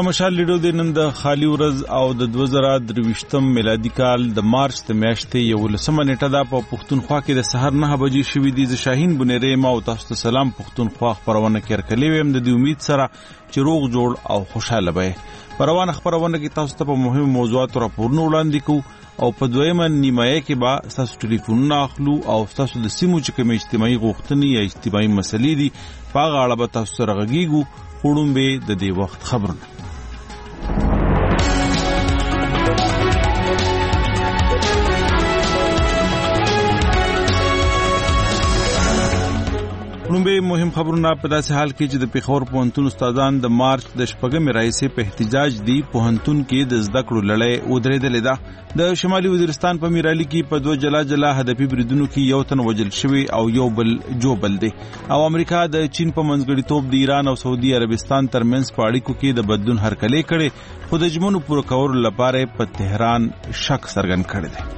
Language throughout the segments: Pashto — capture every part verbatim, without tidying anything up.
د مشال لیډو د نن د خالی ورځ او د دوه زره درویشتم میلادي کال د مارچ د میاشتې یولسمه نیټه ده. په پښتونخوا کې د سحر نه بجې شوې دي. زه شاهین بنيري ما او تاسو ته سلام. پښتونخوا خبرونه کې ورکلې ويم د دې امید سره چې روغ جوړ او خوشاله به. په روانه خبرونه کې تاسو ته په مهمو موضوعاتو راپورونه وړاندې کوو او په دویمه نیمایه کې به تاسو ټلیفونونه اخلو او تاسو د سیمو چې کوم اجتماعي غوښتنې یا اجتماعي مسلې دي په هغه اړه به تاسو سره غږیږو. وړوم به د دې وخت خبرونه. لومبه مهم خبرونه په داسې حال کې چې د پیښور پوهنتون استادان د مارچ د شپږمې راهیسې په احتجاج دی پوهنتون کې د زده کړو لړۍ ودرېدلې ده. د شمالي وزیرستان په میرالي کې په دوه جلا جلا هدفي بریدونو کې یو تن وژل شوی او یو بل جوبل دی او امریکا د چین په منځګړیتوب د ایران او سعودي عربستان ترمنځ په اړیکو کې د بدلون هرکلی کړي خو د ژمنو پوره کولو لپاره په تهران شک څرګند کړی دی.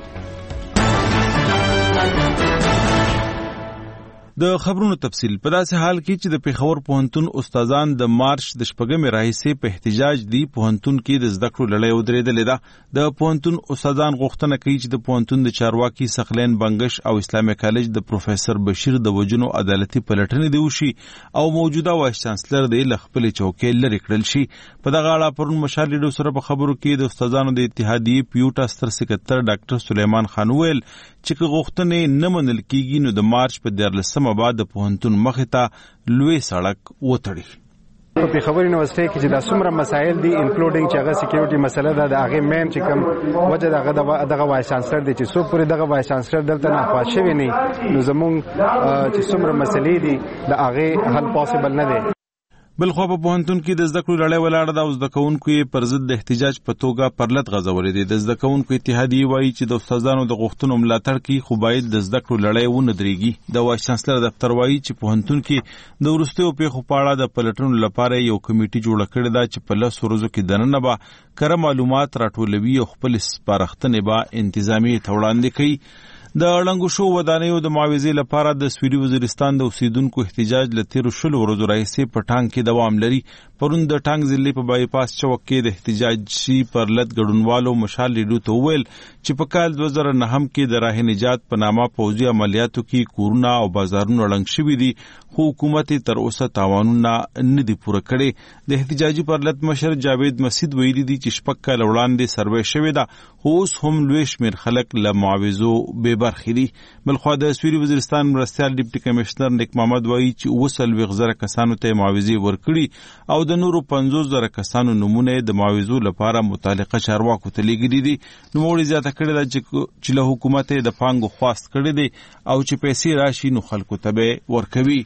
د خبرونو تفصیل په داسې حال کې چې د پیښور پوهنتون استادان د مارچ د شپږمې راهیسې په احتجاج دی پوهنتون کې د زده کړو لړۍ ودرېدلې ده. د پوهنتون استادان غوښتنه کوي چې د پوهنتون د چارواکي ثقلین بنگش او اسلامي کالج د پروفیسور بشیر د وجنو عدالتي پلټنې دی وشي او موجوده وایس چانسلر دی له خپل چوکۍ لرې کړل شي. په دغه اړه پرون مشال لیډو سره په خبرو کې د استادانو د اتحادیې پیوټا ستر سکرټر ډاکټر سلیمان خان ویل چې که غوښتنې نه منل کیږي نو د مارچ په دیارلسمه بعد د پوهنتون مخې ته لوی سړک وتړي. په پیښور یونیورسيټي کې چې د څومره مسایل دي انکلوډینګ چې هغه سکیورټي مسله ده د هغه مین چې کوم وجه دغه دغه وایس چانسلر دی چې څو پورې دغه وایس چانسلر دلته نه خوا شوی نه نو زموږ چې څومره مسلې دي د هغه حل پاسبل نه دی. بل خو په پوهنتون کې د زده کړو لړۍ ولاړه ده او زده کوونکو یې پر ضد د احتجاج په توګه پرلط غځولې دي. د زده کوونکو اتحادیې وایي چې د استادانو د غوښتنو ملاتړ کوي خو باید د زده کړو لړۍ ونه درېږي. د وایس چانسلر دفتر وایي چې پوهنتون کې د وروستیو پیښو په اړه د پلټنو لپاره یو کمیټي جوړه کړې ده چې په لسو ورځو کې دننه به کره معلومات راټولوي او خپل سپارښتنې به انتظامیې ته وړاندې کوي. د ړنګو شو ودانیو د معاوضې لپاره د سویلي وزیرستان د اوسیدونکو احتجاج له تیرو شلو ورځو راهیسې په ټانګ کې دوام لري. پرون د ټانګ ضلع په بای پاس چوک کې د احتجاجي پرلط ګډونوالو مشال لیډو ته وویل چې په کال دوه زره نهم کې د راه نجات په نامه پوځي عملیاتو کې کورونه او بازارونه ړنګ شوي دي خو حکومت تر اوسه تاوانونه نه دي پوره کړي. د احتجاجي پرلط مشر جاوید مسعود ویلي دي چې شپږ کاله وړاندې سروې شوې ده خو اوس هم لوی شمېر خلک له معاوضو بې برخې دي. بلخوا د سویلي وزیرستان مرستیال ډیپټي کمشنر نیک محمد وایي چې اوه څلوېښت زره کسانو ته معاوضې ورکړي او د نورو پنځوس زره کسانو نومونه د معاوضو لپاره متعلقه چارواکو ته لیږلي دي. نوموړي زیاته کړې ده چې له حکومت د پانګو خواست کړی دی او چې پیسې راشي نو خلکو ته به ورکوي.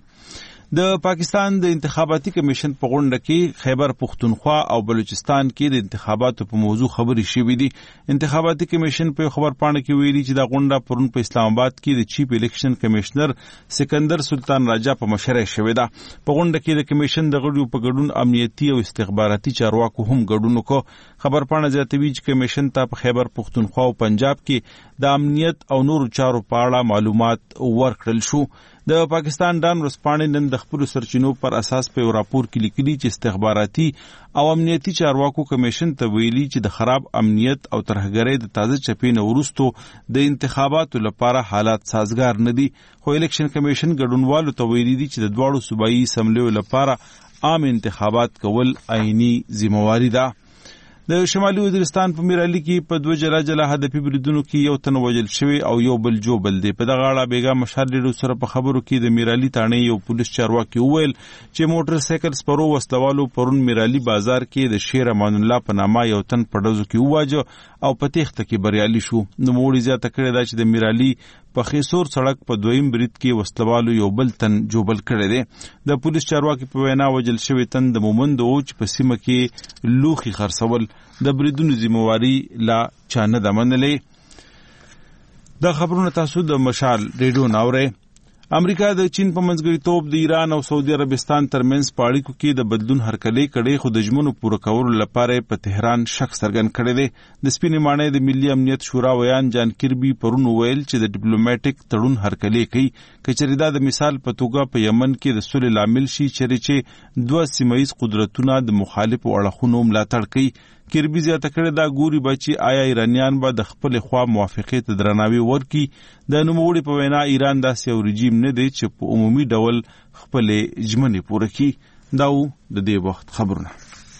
د پاکستان د انتخاباتي کمیشن په غونډه کې خیبر پختونخوا او بلوچستان کې د انتخاباتو په موضوع خبرې شوې دي. انتخاباتي کمیشن په خبر پاڼه کې ویلي چې دا غونډه پرون په اسلام آباد کې د چیف الیکشن کمشنر سکندر سلطان راجا په مشرۍ شوې ده. په غونډه کې د کمیشن د غړو په ګډون امنیتي او استخباراتي چارواکو هم ګډون وکړ. خبر پاڼه زیاتوي چې کمیشن ته په خیبر پختونخوا او پنجاب کې د امنیت او نورو چارو په اړه معلومات ورکړل شو. د پاکستان ډان ورځپاڼې نن د خپلو سرچینو پر اساس په یو راپور کې لیکلي چې استخباراتي او امنیتي چارواکو کمیشن ته ویلي چې د خراب امنیت او ترهګرۍ د تازه چپې نه وروستو د انتخاباتو لپاره حالات سازګار نه دي. خو الیکشن کمیشن ګډونوالو ته ویلي دي چې د دواړو صوبایي اسمبلیو لپاره عام انتخابات کول عیني ذمہواری ده. د شمالي وزیرستان په میرالي کې په دوه جلا جلا هدفي بریدونو کې یو تن وژل شوی او یو بل جوبل دی. په دغه اړه بیګا مشال لیډو سره په خبرو کې د میرالي تاڼې یو پولیس چارواکي وویل چې موټر سایکل سپرو وسلوالو پرون میرالي بازار کې د شیر امان الله په نامه یو تن په ډزو کې وواجه او په تېښته کې بریالي شو. نوموړي زیاته کړې ده چې د میرالي په خیسور سړک په دویم برید کې وسلوالو یو بل تن جوبل کړی دی. د پولیس چارواکي په وینا وژل شوی تن د مومند و چې په سیمه کې لوښي خرڅول د بریدونو ذمہواری لا چا نه ده منلې. دا خبرونه تاسو د مشال ریډیو ناورئ. امریکا د چین په منځګړیتوب د ایران او سعودي عربستان ترمنځ په اړیکو کې د بدلون هرکلی کړي، خو د ژمنو پوره کولو لپاره په تهران شک څرګند کړی دی. د سپینې ماڼۍ د ملي امنیت شورا ویان جان کربي پرون ویل چې د ډیپلوماټیک تړون هرکلی کوي که چېرې دا د مثال په توګه په یمن کې د سولې لامل شي، چېرې چې دوه سیمه ییز قدرتونه د مخالفو اړخونو ملاتړ کوي. کربي زیاته کړې دا ګوري به چې آیا ایرانیان به د خپلې خوا موافقې ته درناوی ورکړي. د نوموړي په وینا ایران داسې یو رژیم نه دی چې په عمومي ډول خپلې ژمنې پوره کړي. دا و د دې وخت خبرونه.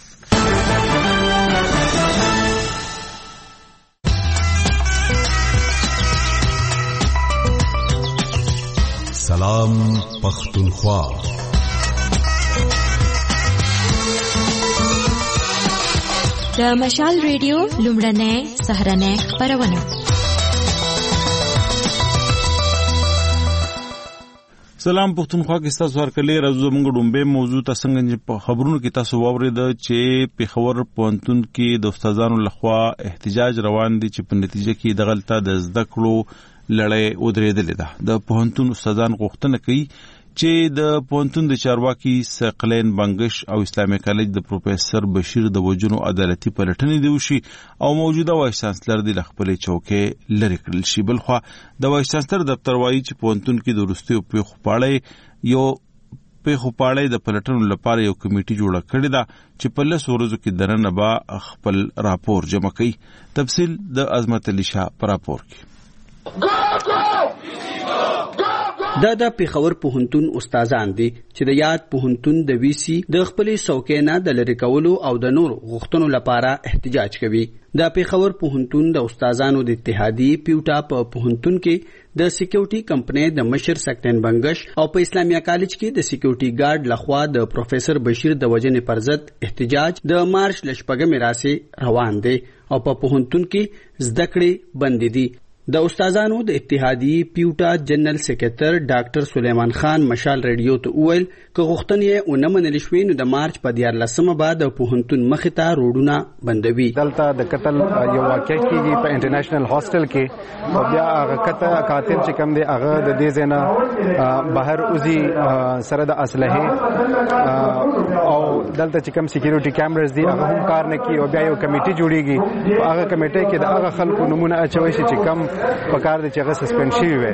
سلام پختونخوا. د مشال ریډیو لومړنۍ سهرنۍ خپرونه. سلام پختونخوا کې تاسو هرکلی راځو. زموږ ډومبه موضوع ته څنګه په خبرونو کې تاسو واورید چې پېښور پوهنتون کې د استادانو لخوا احتجاج روان دي چې په نتیجه کې د غلطه د زده کړو لړۍ ودرېدلې ده. د پوهنتون استادان غوښتنه کوي چې د پوهنتون د چارواکي ثقلین بنگش او اسلامي کالج د پروفیسور بشیر د وجونو عدالتي پلټنې دی وشي او موجوده وایس چانسلر د خپلې چوکۍ لرې کړل شي. بلخوا د وایس چانسلر دفتر وایي چې پوهنتون کې د وروستیو پیښو په اړه یو پیښو په اړه د پلټنو لپاره یو کمیټي جوړه کړې ده چې په لس ورځو کې دننه به خپل راپور جمع کوي. تفصیل د عظمت علي شاه په راپور کې. دا د پېښور پوهنتون استادان دي چې د یاد پوهنتون د وی سی د خپلې څوکۍ نه د لرې کولو او د نور غوښتنو لپاره احتجاج کوي. د پېښور پوهنتون د استادانو د اتحادیې پیوټا په پوهنتون کې د سکیورټي کمپنۍ د مشر سکلین بنگش او په اسلامیه کالج کې د سکیورټي ګارد لخوا د پروفیسور بشیر د وجنې پر ضد احتجاج د مارچ لشپږمې راسي روان دی او په پوهنتون کې زده کړې بند دي. د استادانو د اتحادیې پیوټا جنرال سیکریټر ډاکټر سلیمان خان مشال ریډیو ته وویل که غوښتنې ونه منل شوې نو د مارچ په دیارلسمه به د پوهنتون مخې ته روډونه بندوي. دلته د قتل یو واقع کېږي په انټرنیشنل هاسټل کې او بیا هغه قاتل چې کوم دی هغه د دې ځای نه بهر وځي سره د اسلحې او دلته چې کوم سکیورټي کیمراز دي هغه هم کار نه کوي او بیا یو کمیټي جوړیږي. هغه کمیټي کې د هغه خلکو نمونه اچوي چې کوم په کار دي چې هغه سسپند شوي وي.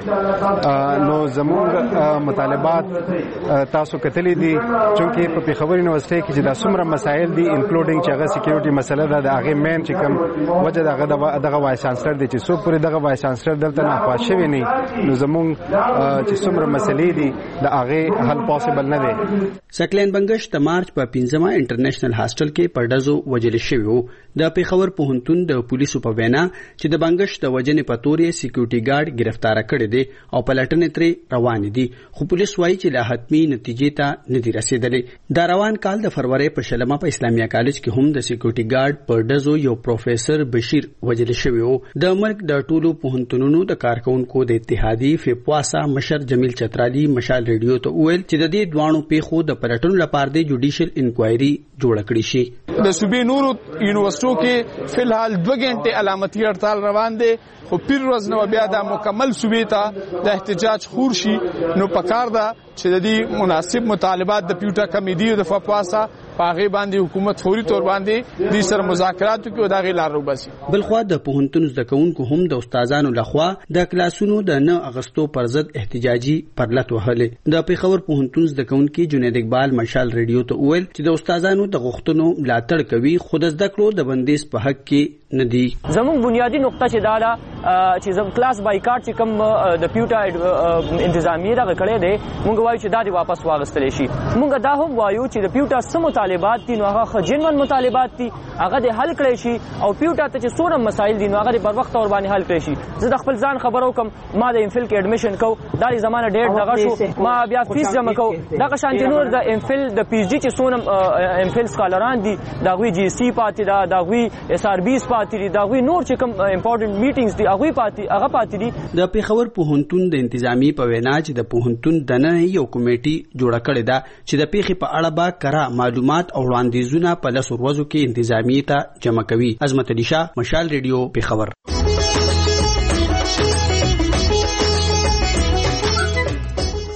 نو زموږ مطالبات تاسو کتلې دي چونکې په پېښور یونیورسيټي کې چې دا څومره مسایل دي انکلوډینګ چې هغه سکیورټي مسله ده د هغې مین چې کوم وجه دغه دغه وایس چانسلر دی چې څوک پورې دغه وایس چانسلر دلته ناخواست شوی نه نو زموږ چې څومره مسلې دي د هغې حل پاسبل نه دی. سکلین بنگش د مارچ په پنځمه انټرنیشنل هاسټل کې پر ډزو وجل شوی وو. د پېښور پوهنتون د پولیسو په وینا چې د بنگش د وجنې په تور یې سکیورټي ګارد گرفتار کړی دی او پلټنې ترې روان دي، خو پولیس وایي چې لا حتمی نتیجې ته نه دي رسیدلې. دا روان کال د فروری په شلمه په اسلامیه کالج کې هم د سکیورټي ګارد پر ډزو یو پروفیسور بشیر وجل شوی وو. د ملک د ټولو پوهنتونونو د کارکونکو د اتحادیې فپواسا مشر جمیل چترالی مشال ریډیو ته وویل چې د دې دوانو پیښو د پلټنو لپاره د جوډیشل انکوایري جوړه کړې شي. د صوبې نورو یونیورسيټو کې فلحال دوه غنټې علامتي هړتال روان دي، خو پیر ورځ نو بیا د مکمل صوبې ته د احتجاج خور شي. نو پکار ده چې د دې مناسب مطالبات د پیوټا کمیټي او د فپواسا پاغه باندې حکومت فوري تور باندې د سر مذاکرات کوي او دا غي لار وباسي. بلخوا د پوهنتون زده کوونکو هم د استادانو لخوا د کلاسونو د نه اغستو پر ضد احتجاجي پرلط وهلې. د پېښور پوهنتون زده کوونکي جنید اقبال مشال ریډیو ته وویل چې د استادانو د غوښتنو ملاتړ کوي، خو د زده کړو د بندیز په حق کې نه دي. زموږ بنیادی نقطه چې دا ده چې زم کلاس بایکاټ چې کوم د پیوټا انتظامیه دا کړی دی موږ وایو چې دا دی واپس واغستل شي. موږ دا هم وایو چې د پیوټا سم مطالبات دي نو هغه جنون مطالبات دي هغه د حل کړی شي او پیوټا ته چې څوره مسایل دي نو هغه پر وخت اور باندې حل کړی شي. زه د خپل ځان خبرو کوم ما د امفل کې اډمیشن کو دا زمانه ډیټ دغه شو ما بیا فیس جمع کو دغه شانتي نور د امفل د پی ایچ ډي چې څونه امفل سکالران دي دا غوي جی سی پاتې دا دا غوي اس آر بیس پاتې دي دا غوي نور چې کوم امپورټنت میټینګز دي هغه پاتې هغه پاتې دي. د پېښور پوهنتون د انتظامی په وینا چې د پوهنتون دنه یو کمیټي جوړه کړې ده چې د پیښې په اړه به کره معلومات او وړاندیزونه په لس ورځو کې انتظامی ته جمع کوي. عظمت علي شاه مشال ریډیو پېښور.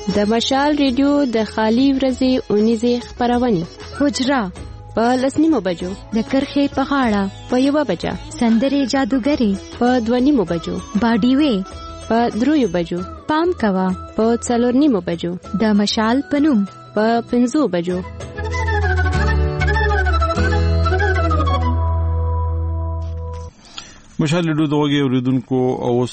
د مشال ریډیو د خالی ورځې اونیزه خبرونه حجرا په لسنیمو بجو د کرخې په غاړه په یوه بجه سندرې جادوګری په دوه نیمو بجو باډي وی په دریو بجو پام کوا په څلور نیمو بجو د مشال پنوم په پنځو بجو. مشال ریډیو د وګي اوریدونکو اوس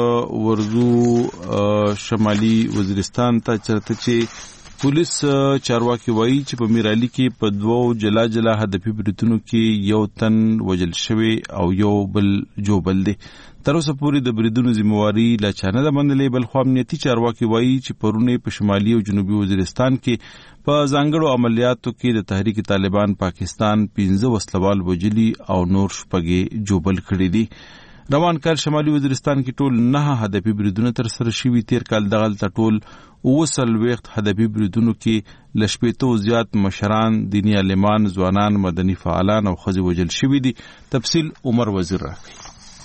ورزو شمالي وزیرستان ته چرته چې پولیس چارواکي وایي چې په میرالي کې په دوو جلا جلا هدفي بریتونو کې یو تن وجل شوی او یو بل جوبل دی. تر اوسه پورې د بریدونو ذمہواری لا چانه ده منلې، بل خو امنیتي چارواکي وایي چې پرونه په شمالي او جنوبي وزیرستان کې په ځانګړو عملیاتو کې د تحریک طالبان پاکستان پنځه وسلوال وجلي او نور شپږ جوبل کړي دي. روان کال شمالي وزیرستان کې ټول نه هدفي بریدونه تر سره شوي. تیر کال دغلته ټول اوه څلوېښت هدفي بریدونو کې له شپېتو زیات مشران، دیني عالمان، ځوانان، مدني فعالان او ښځې وژل شوي دي. تفصیل عمر وزیر راکوي.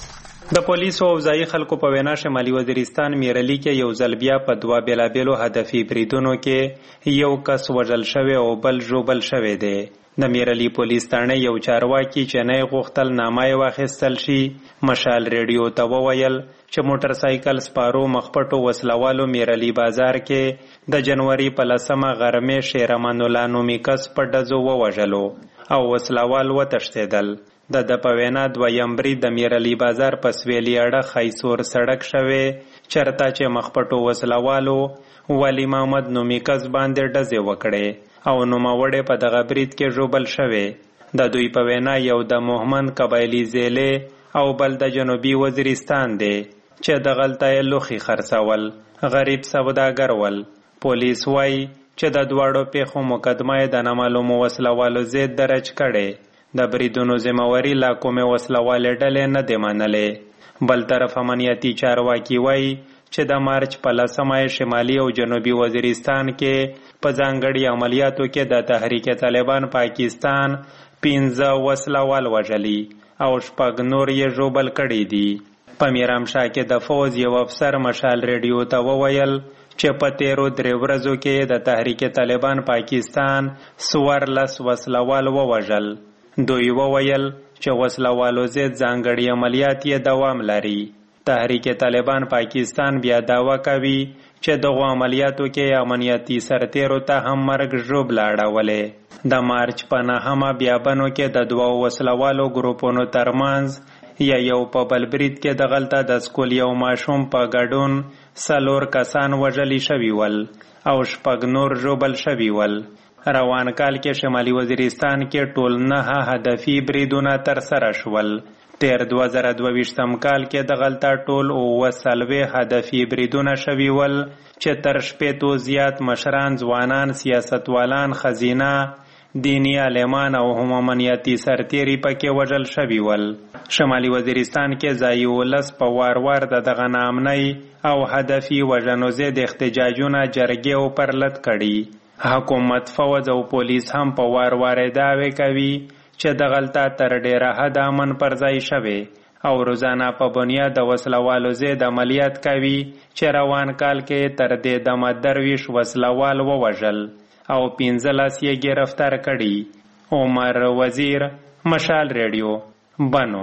د پولیسو او ځایي خلکو په وینا شمالي وزیرستان میرالي کې یو ځل بیا په دوه بېلابېلو هدفي بریدونو کې یو کس وژل شوی او بل ژوبل شوی دی. د میرالي پولیس تاڼه یو چارواکي چې نه غوښتل نامه یې واخیستل شي مشال ریډیو ته وویل چې موټر سایکل سپارو مخپټو وسلوالو میرالي بازار کې د جنوري په لسمه غرمې شیرمان الله نومي کس په ډزو ووژلو او وسلوال وتښتېدل. د د په وینا دویم برید د میرالي بازار په سویلي اړه خیسور سړک شوی چرته چې مخپټو وسلوالو ولی محمد نومي کس باندې ډزې وکړې او نوموړی په دغه برید کې ژوبل شوی. د دوی په وینا یو د موهمن قبایلي زیلې او بل د جنوبي وزیرستان دی چې دغلته یې لوښي خرڅول، غریب سوداګر ول. پولیس وایي چې د دواړو پیښو مقدمه یې د نامعلومو وسلوالو ضد درج کړې. د بریدونو ذمہواری لا کومې وسلوالې ډلې نه دی منلې. بل طرف امنیتي چارواکي وایي چې د مارچ په لسمه شمالي او جنوبي وزیرستان کې په ځانګړي عملیاتو کې د تحریک طالبان پاکستان پنځه وسلوال وژلي او شپږ نور یې ژوبل کړي دي. په میرامشاه کې د فوز یو افسر مشال ریډیو ته وویل چې په تیرو درې ورځو کې د تحریک طالبان پاکستان څوارلس وسلوال ووژل. دوی وویل چې وسلوالو ضد ځانګړي عملیات یې دوام لري. تحریک طالبان پاکستان بیا دعوه کوي چې دغو عملیاتو کې امنیتي سرتیرو ته هم مرګ ژوبله اړولې. د مارچ په نهمه بیابانو کې د دوو وسلوالو ګروپونو ترمنځ یا یو په بل برید کې دغلته د سکول یو ماشوم په ګډون څلور کسان وژلي شوي ول او شپږ نور ژوبل شوي ول. روان کال کې شمالي وزیرستان کې ټول نه هدفي بریدونه تر سره شول. تیر دوه زره دوه ویشتم کال کې دغلته ټول اووه څلوېښت هدفي بریدونه شوي ول چې تر شپېتو زیات مشران، ځوانان، سیاستوالان، خزینه، دیني عالمان او هم امنیتي سرتیري پکې وژل شوي ول. شمالي وزیرستان کې ځایي ولس په وار وار د دغه ناامنۍ او هدفي وژنو ضد احتجاجونه جرګې او پرلت کړي. حکومت، فوج او پولیس هم په وار وار دعوې کوي چې دغلته تر ډیره حده امن پر ځای شوی او روزانه په بنیاد د وسلوالو ضد عملیات کوي چې روان کال کې تر دې دمه درویش وسلوال ووژل او پنځلس یې گرفتار کړي. عمر وزیر، مشال ریډیو، بنو.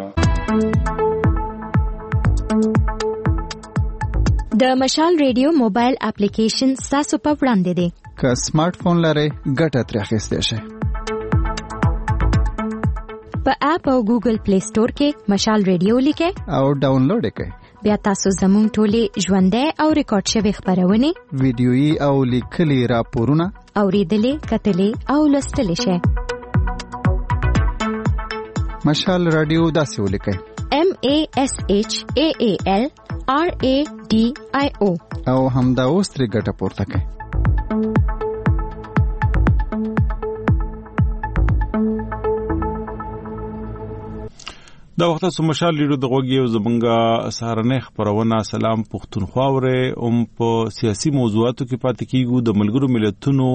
د مشال ریډیو موبایل اپلیکیشن ستاسو په وړاندې دی. که سمارټ فون لرئ ګټه ترې اخیستی شئ. په اپ او ګوګل پلی سٹور کې مشال ریډیو لیکئ او ډاونلوډ یې کړئ. بیا تاسو زموږ ټولې ژوندۍ او ریکارډ شوې خپرونې، ویډیويي او لیکلي راپورونه اورېدلې، کتلې او لوستلی شئ. مشال رادیو داسې ولیکئ: M A S H A A L R A D I O او همدا اوس ترې ګټه پورته کړئ. دا وخت سو مشال لیدو د غوږی او زبنګا سهارنه خبرونه. سلام پښتونخوا وره هم په سیاسي موضوعاتو کې پاتې کیږو. د ملګرو ملتونو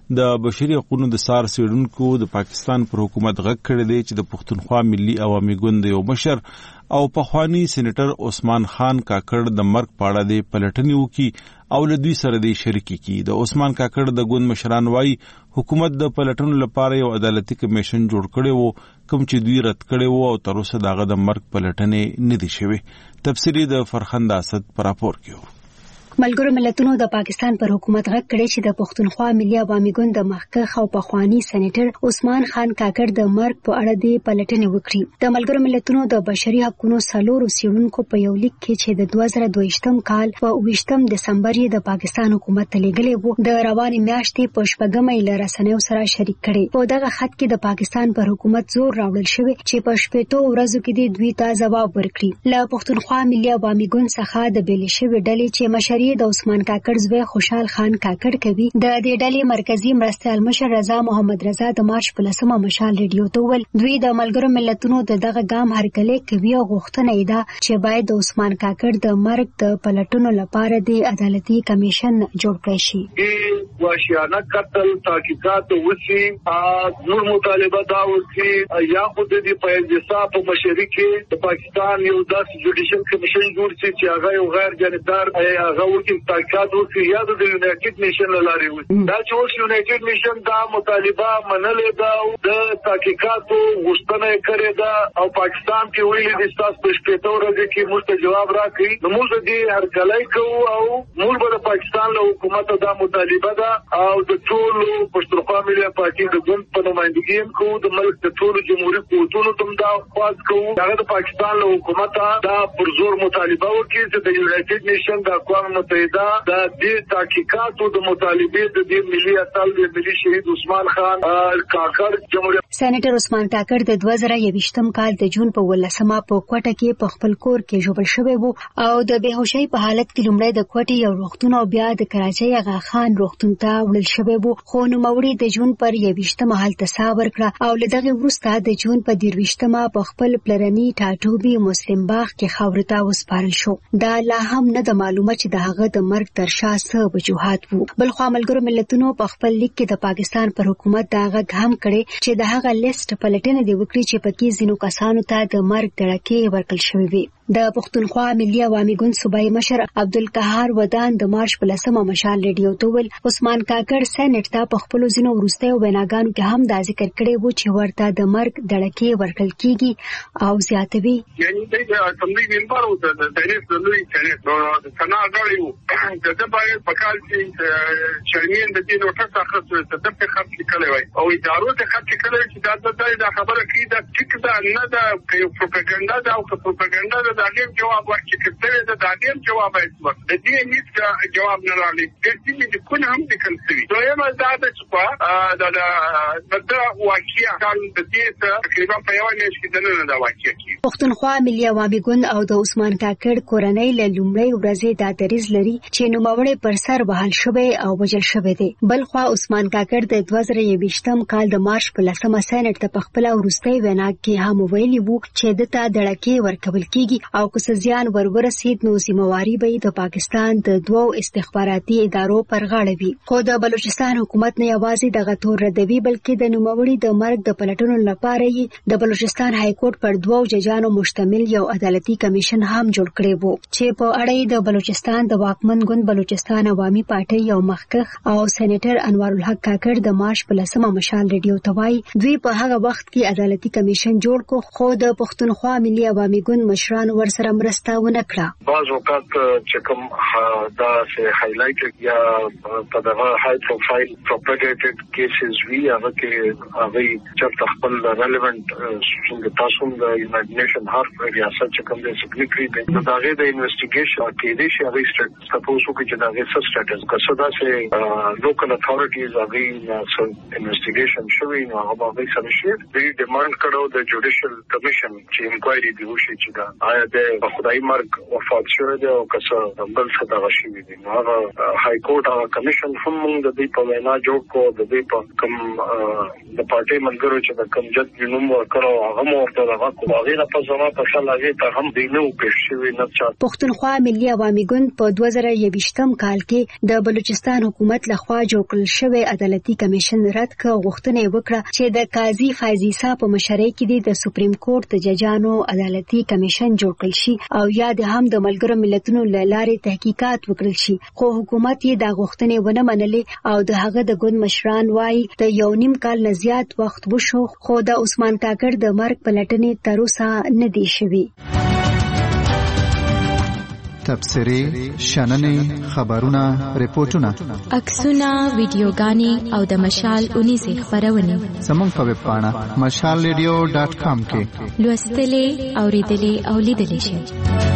د بشري حقوقو د سار سیډونکو د پاکستان پر حکومت غږ کړی دی چې د پښتونخوا ملي عوامي ګوند یو مشر او پخوانی سېنیټر عثمان خان کاکړ د مرګ په اړه د پلټنې وکړي او له دوی سره د شریکي کی. د عثمان کاکړ د ګوند مشران وايي حکومت د پلټنو لپاره یو عدالتي کمیشن جوړ کړی وو کوم چې دوی رد کړی وو او تر اوسه دغه د مرګ پلټنې نه دي شوې. تفصیلی د فرخند اسد پر راپور کې. ملګرو ملتونو د پاکستان پر حکومت غږ کړی چې د پښتونخوا ملي عوامي ګوند د مخکښ او پخوانی سېنیټر عثمان خان کاکړ د مرګ په اړه د پلټنې وکړي. د ملګرو ملتونو د بشري حقوقو څلورو څېړونکو په یو لیک کې چې د دوه زره دوهشتم کال په اوویشتم دسمبر یې د پاکستان حکومت ته لیږلی وو د روانې میاشتې په شپږمه یې له رسنیو سره شریک کړی. په دغه خط کې د پاکستان پر حکومت زور راوړل شوی چې په شپږو ورځو کې د دوی ته ځواب ورکړي. له پښتونخوا ملي عوامي ګوند څخه د بیلې شوې ډلې چې مشري د عثمان کاکړ زوی خوشحال خان کاکړ کوي د دې ډلې مرکزی مرستیال مشر رضا محمد رضا د مارچ په لسمه مشال ریډیو ته وویل دوی د ملګرو ملتونو د دغه ګام هرکلی کوي او غوښتنه یې ده چې باید د عثمان کاکړ د مرګ د پلټنو لپاره د عدالتي کمیشن جوړ کړي شي. واشیانه قتل تحقیقات وشي نور مطالبه دا وشي یا خو د دې په انصاف په مشري کې د پاکستان یو داسې جوډیشل کمیشن جوړ شي چې هغه یو غیر جانبدار هغه وکیل تحقیقات وکړي یا د یونایټډ نیشن له لارې وکړي. دا چې اوس یونایټډ نیشن دا مطالبه منلې ده د تحقیقاتو غوښتنه یې کړې ده او پاکستان کې ویلي دي ستاسو په شپږو ورځو کې موږ ته جواب راکړي نو موږ دې هرکلی کوو او موږ به د پاکستان له حکومت دا مطالبه ده او د ټولو پښتونخوا ملي پارټي د ګوند په نمائندګي هم کوو د ملک د ټولو جمهوري قوتونو ته هم دا خواست کوو هغه د پاکستان له حکومت دا پر زور مطالبه وکړي چې د یونایټډ نیشن د اقوام متحده د دې تحقیقاتو د مطالبې د دې ملي اتل د ملي شهید عثمان خان کاکړ جمهوریت سېنیټر عثمان کاکړ د دوه زره یوویشتم کال د جون په ولسمه په کوټه کې په خپل کور کې ژوبل شوی وو او د بهوشۍ په حالت کې لومړی د کوټې یو روغتون او بیا د کراچۍ اغا خان روغتون ته وړل شوی وو خو نوموړي د جون پر یوویشتمه هلته ساه ورکړه او له دغه وروسته د جون په دېرویشتمه په خپل پلرني ټاټوبي مسلم باغ کې خاورې ته وسپارل شو. دا لا هم نه د معلومه چې د هغه د مرګ تر شا څه وجوهات وو. بل خو ملګرو ملتونو په خپل لیک کې د پاکستان پر حکومت دا غږ هم کړی چې د هغه لیست پلټنه دی وکړي چې پکې ځینو کسانو ته د مرګ ډړکې ورکړل شوې وي. د پښتونخوا ملي عوامي ګوند صوبایي مشر عبدالقهار ودان د مارچ په لسمه مشال ریډیو ته ویل عثمان کاکړ سېنیټ ته په خپلو ځینو وروستیو ویناګانو کې هم دا ذکر کړی وو چې ورته د مرګ ډړکې ورکړل کیږي او زیاتوي یعنی د اسمبلی ممبر او د سېنیټ د لوی سېنیټ د سنا غړي وو د باید په کال کې چرمین د دې نوټه څخه څه د په خط لیکلای وای او ادارو ته خط لیکلای چې دا د خبره کې دا ټیک دا نه دا پروپاګاندا دا او پروپاګاندا دا دیم جواب ورکړي کړي دا د دیم جواب ایستل د دې هیڅ جواب نه راغلی د دې چې کله هم د کنسوي دویمه دا د چې دا د د واقعیا کال د دې تقریبا په یو میاشت کې دنه دا واقعیا کی پښتونخوا ملي عوامي ګوند او د عثمان کاکړ کورنۍ له لومړۍ ورځې دا دریځ لري چې نوموړی پر سر وهل شوی او وژل شوی دی. بل خو عثمان کاکړ د دوه زره یوویشتم کال د مارچ په لسمه سېنیټ ته په خپل وروستۍ وینا کې هم ویلي وو چې د تا دړکې ورکول کیږي او که زیان ورورسید نو ذمہواری به د پاکستان د دوو استخباراتي ادارو پر غاړه وي. خو د بلوچستان حکومت نه یوازې دغه تور ردوي بلکې د نوموړي د مرګ د پلټنو لپاره یې د بلوچستان های کورټ پر دوو ججانو مشتمل یو عدالتي کمیشن هم جوړ کړی وو چې په اړه د بلوچستان د واکمن ګوند بلوچستان عوامي پارټي یو مخکښ او سېنیټر انوار الحق کاکړ د مارچ په لسمه مشال ریډیو ته وایي دوی په هغه وخت کې عدالتي کمیشن جوړ کو خو د پښتونخوا ملي عوامي ګوند مشران ورسره مرسته ونه کړه. بعض وخت چې کوم دا سه هایلایټ یا په دغه های پروفایل پروپاګیټډ کیسز وی هغه کې هغه چې خپل ریلیونت څنګه تاسو د یونایټډ نیشن هر ریاست چې کوم د سیکریټری د دغه د انویسټیګیشن کې د شي هغه سپوږ وکړي چې دغه څه سټیټس کسدا سه لوکل اتھارټیز هغه سم انویسټیګیشن شوی نو هغه به سره شي د ډیماند کړو د جوډیشل کمیشن چې انکوایري دی وشي چې دا د خدای مرګ وفات شوی دی او کسه بل څه دغه شوی دی. هغه های کورټ هغه کمیشن هم موږ د دې په وینا جوړ کو د دې په کوم د پارټي ملګرو چې د کوم جد جنوم ورکړو هغه مو ورته دغه کو هغه نه په ځما په شل هغه ته هم دی نو پېښ شوی نه چا. پښتونخوا ملي عوامي ګوند په دوه زره یوویشتم کال کې د بلوچستان حکومت لخوا جوړ کړل شوی عدالتي کمیشن رد کړ، غوښتنه وکړه چې د قاضي فایزي صاحب په مشرۍ کې د سپریم کورټ د ججانو عدالتي کمیشن جوړ کړل شي او یا د هم د ملګرو ملتونو لارې تحقیقات وکړل شي، خو حکومت یې دا غوښتنې ونه منلې او د هغه د ګوند مشران وايي د یو نیم کال نه زیات وخت وشو خو د عثمان کاکړ د مرګ پلټنې تر اوسه نه دی شوی. تبصري، شننې، خبرونه، ریپورتونه، عکسونه، ویډیوګانې او د مشال اونیزه خبرونه زموږ په ویب پاڼه مشال ریډیو ډاټ کام کې لوستلې، اوریدلې او لیدلې شئ.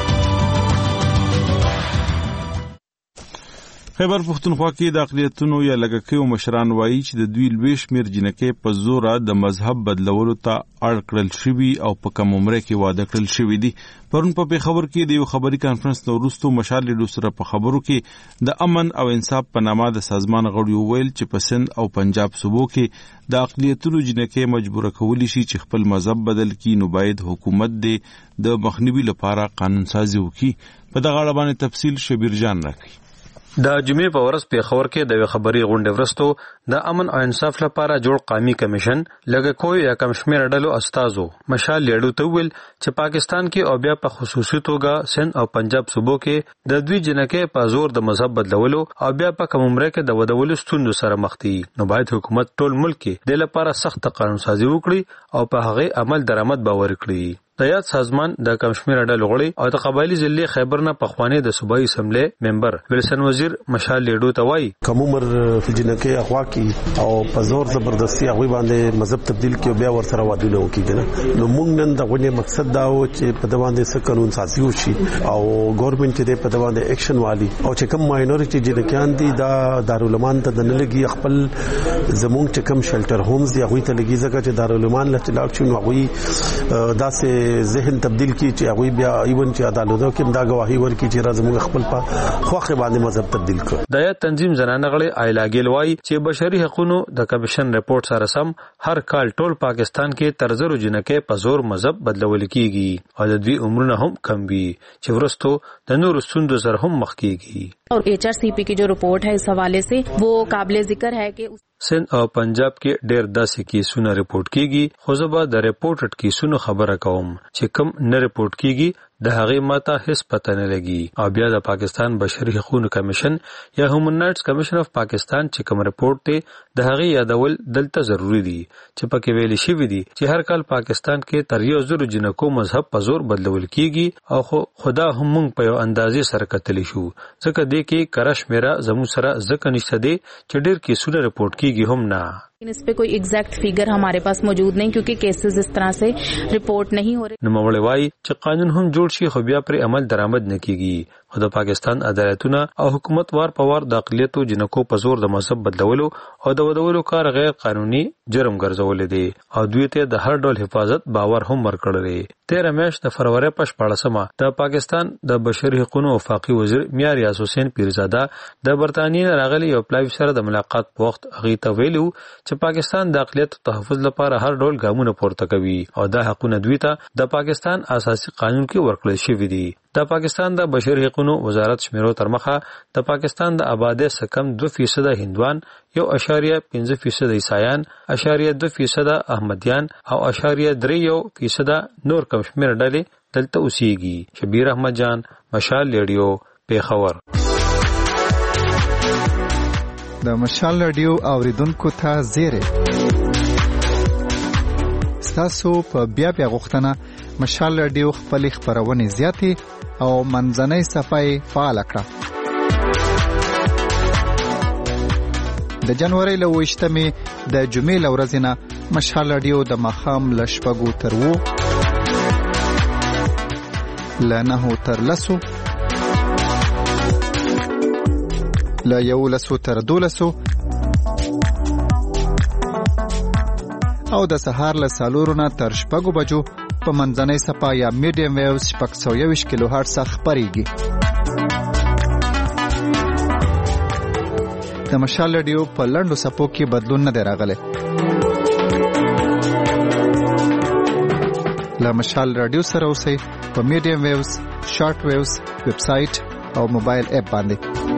خیبر پښتونخوا کې د اقلیتونو یا لږکیو مشران وایي چې د دوی لوی شمېر جنکۍ په زوره د مذهب بدلولو ته اړ کړل شوي او په کم عمره کې واده کړل شوي دي. پرون په پیښور کې د یو خبري کانفرنس نه وروسته مشال لیډو سره په خبرو کې د امن او انصاف په نامه د سازمان غړي وویل چې په سند او پنجاب صوبو کې د اقلیتونو جنکۍ مجبور کولی شي چې خپل مذهب بدل کړي، نو باید حکومت دې د مخنیوي لپاره قانون سازي وکړي. په دغه اړه باندې تفصیل شبیر جان راکړي. د جمعې په ورځ پیښور کې د خبري غونډې ورستو د امن او انصاف لپاره جوړ قومي کمیشن لږه کوی یا کم شمېر ډلو استادو مشال لیډو ته ویل چې پاکستان کې او بیا په خصوصي توګه سند او پنجاب صوبو کې د دوی جنکۍ په زور د مذهب بدلولو او بیا په کم عمره کې د ودولو ستوندو سره مخ دي، نو باید حکومت ټول ملک کې د لپاره سخت قانون سازي وکړي او په هغه عمل درآمد باور کړي. د یاد سازمان د کمشمیر ډلو غړي او د قبایلی ضلع خیبر نه په خوانې د صوبایي اسمبلی ممبر ویلسن وزیر مشال لیډو ته وایي کوم عمر جنکۍ اخوا کی او په زور زبردستی هغه باندې مذهب تبدیل کیو بیا ور سره وادونه وکیږي، نو موږ نن د غونې مقصد دا و چې په دواندې څه قانون سازي وشي او ګورنمنت دې په دواندې اکشن والی او چې کوم ماینورټي جنکیان دي دا دارالمان ته د نلګي خپل زمونږ چې کوم شلټر هومز دی هغه ته لګي ځکه چې دارالمان لته لاکشن هغه داسې ذهن تبدیل کی چې هغه بیا ایون چې عدالتو کې دا گواهی ورکړي چې راځم خپل په خوخه باندې مذهب تبدیل کړ. د یا تنظیم زنانه غړي ایلاګل وای چې بشري حقوقو د کمیشن ریپورت سره سم هر کال ټول پاکستان کې ترزرو جنکۍ په زور مذهب بدلول کیږي او د دوی عمرونه هم کم وي چې ورستو د نور ستوندو سره هم مخ کیږي. और H R C P की जो रिपोर्ट है इस हवाले से वो काबिल जिक्र है कि سند او پنجاب کې ډېر داسې کیسونه ریپورت کیږي، خو زه به د ریپورټډ کیسونو خبره کوم چې کوم نه ریپورت کیږي د هغې ماته هیڅ پته نه لګي. او بیا د پاکستان بشري حقوقو کمیشن یا هیومن رائټس کمیشن اف پاکستان چې کوم ریپورت دی د هغې یادول دلته ضروری دي چې پکې ویل شوی دي چې هر کال پاکستان کې تر یو زرو جنکو مذهب په زور بدلول کیږي او خو خدا هم موږ په یو اندازې سره کتلی شو، ځکه دې کې کرش میرا زمو سره ځکه نشته دی چې ډېر کیسونه ریپورت کیږي هم نه. इस पे कोई एग्जैक्ट फिगर हमारे पास मौजूद नहीं क्योंकि केसेस इस तरह से रिपोर्ट नहीं हो रहे. نوموړی وایي چې قانون هم جوړ شي خو بیا پر عمل درآمد نه کیږي، خو د پاکستان عدالتونه او حکومت وار په وار د اقلیتو جنکو په زور د مذهب بدلولو او د ودولو کار غیر قانوني جرم ګرځول دي او دوی ته د هر ډول حفاظت باور هم ورکړل دي. تیرہ میاشت د فروری په شپاړسمه د پاکستان د بشري حقوقو وفاقي وزیر میار یاس حسین پیرزاده د برتانیې راغلي یو پلایو سره د ملاقات په وخت هغه ته ویلو چې پاکستان د اقلیت تحفظ لپاره هر ډول ګامونه پورته کوي او دا حقونه دوی ته د پاکستان اساسي قانون کې ورکړل شوی دي. د پاکستان د بشري حقوقو وزارت شمیرو تر مخه د پاکستان د آبادی سکم دو فیصد هندوان، یو اشاریه پنځه فیصد عیسایان، اشاریه دو فیصد احمدیان او اشاریه درې یو فیصد نور کم شمیر ډلې دلته اوسېږي. شبیر احمد جان، مشال ریډیو، پیښور. د مشال ریډیو اوریدونکو ته زیری ستاسو په بیا بیا غوښتنه مشال ریډیو خپل خبرونه زیاتې او منځنۍ صفحه فعال کړه. د جنوري له وشتمې د جمعې له ورځې نه مشال ریډیو د مخام له شپږو تر وو له نهو تر لسو له یولسو تر دولسو او د سهار له څلورو نه تر شپږو بجو په منځنۍ صفا یا میډیم ویوز شپږ سوه یوویشت کیلو هرټز خپرېږي. د مشال رادیو په لنډو څپو کې بدلون نه دی راغلی. له مشال رادیو سره اوسئ په میډیم ویوز، شارټ ویوز، ویب سایټ او موبایل اپ باندې.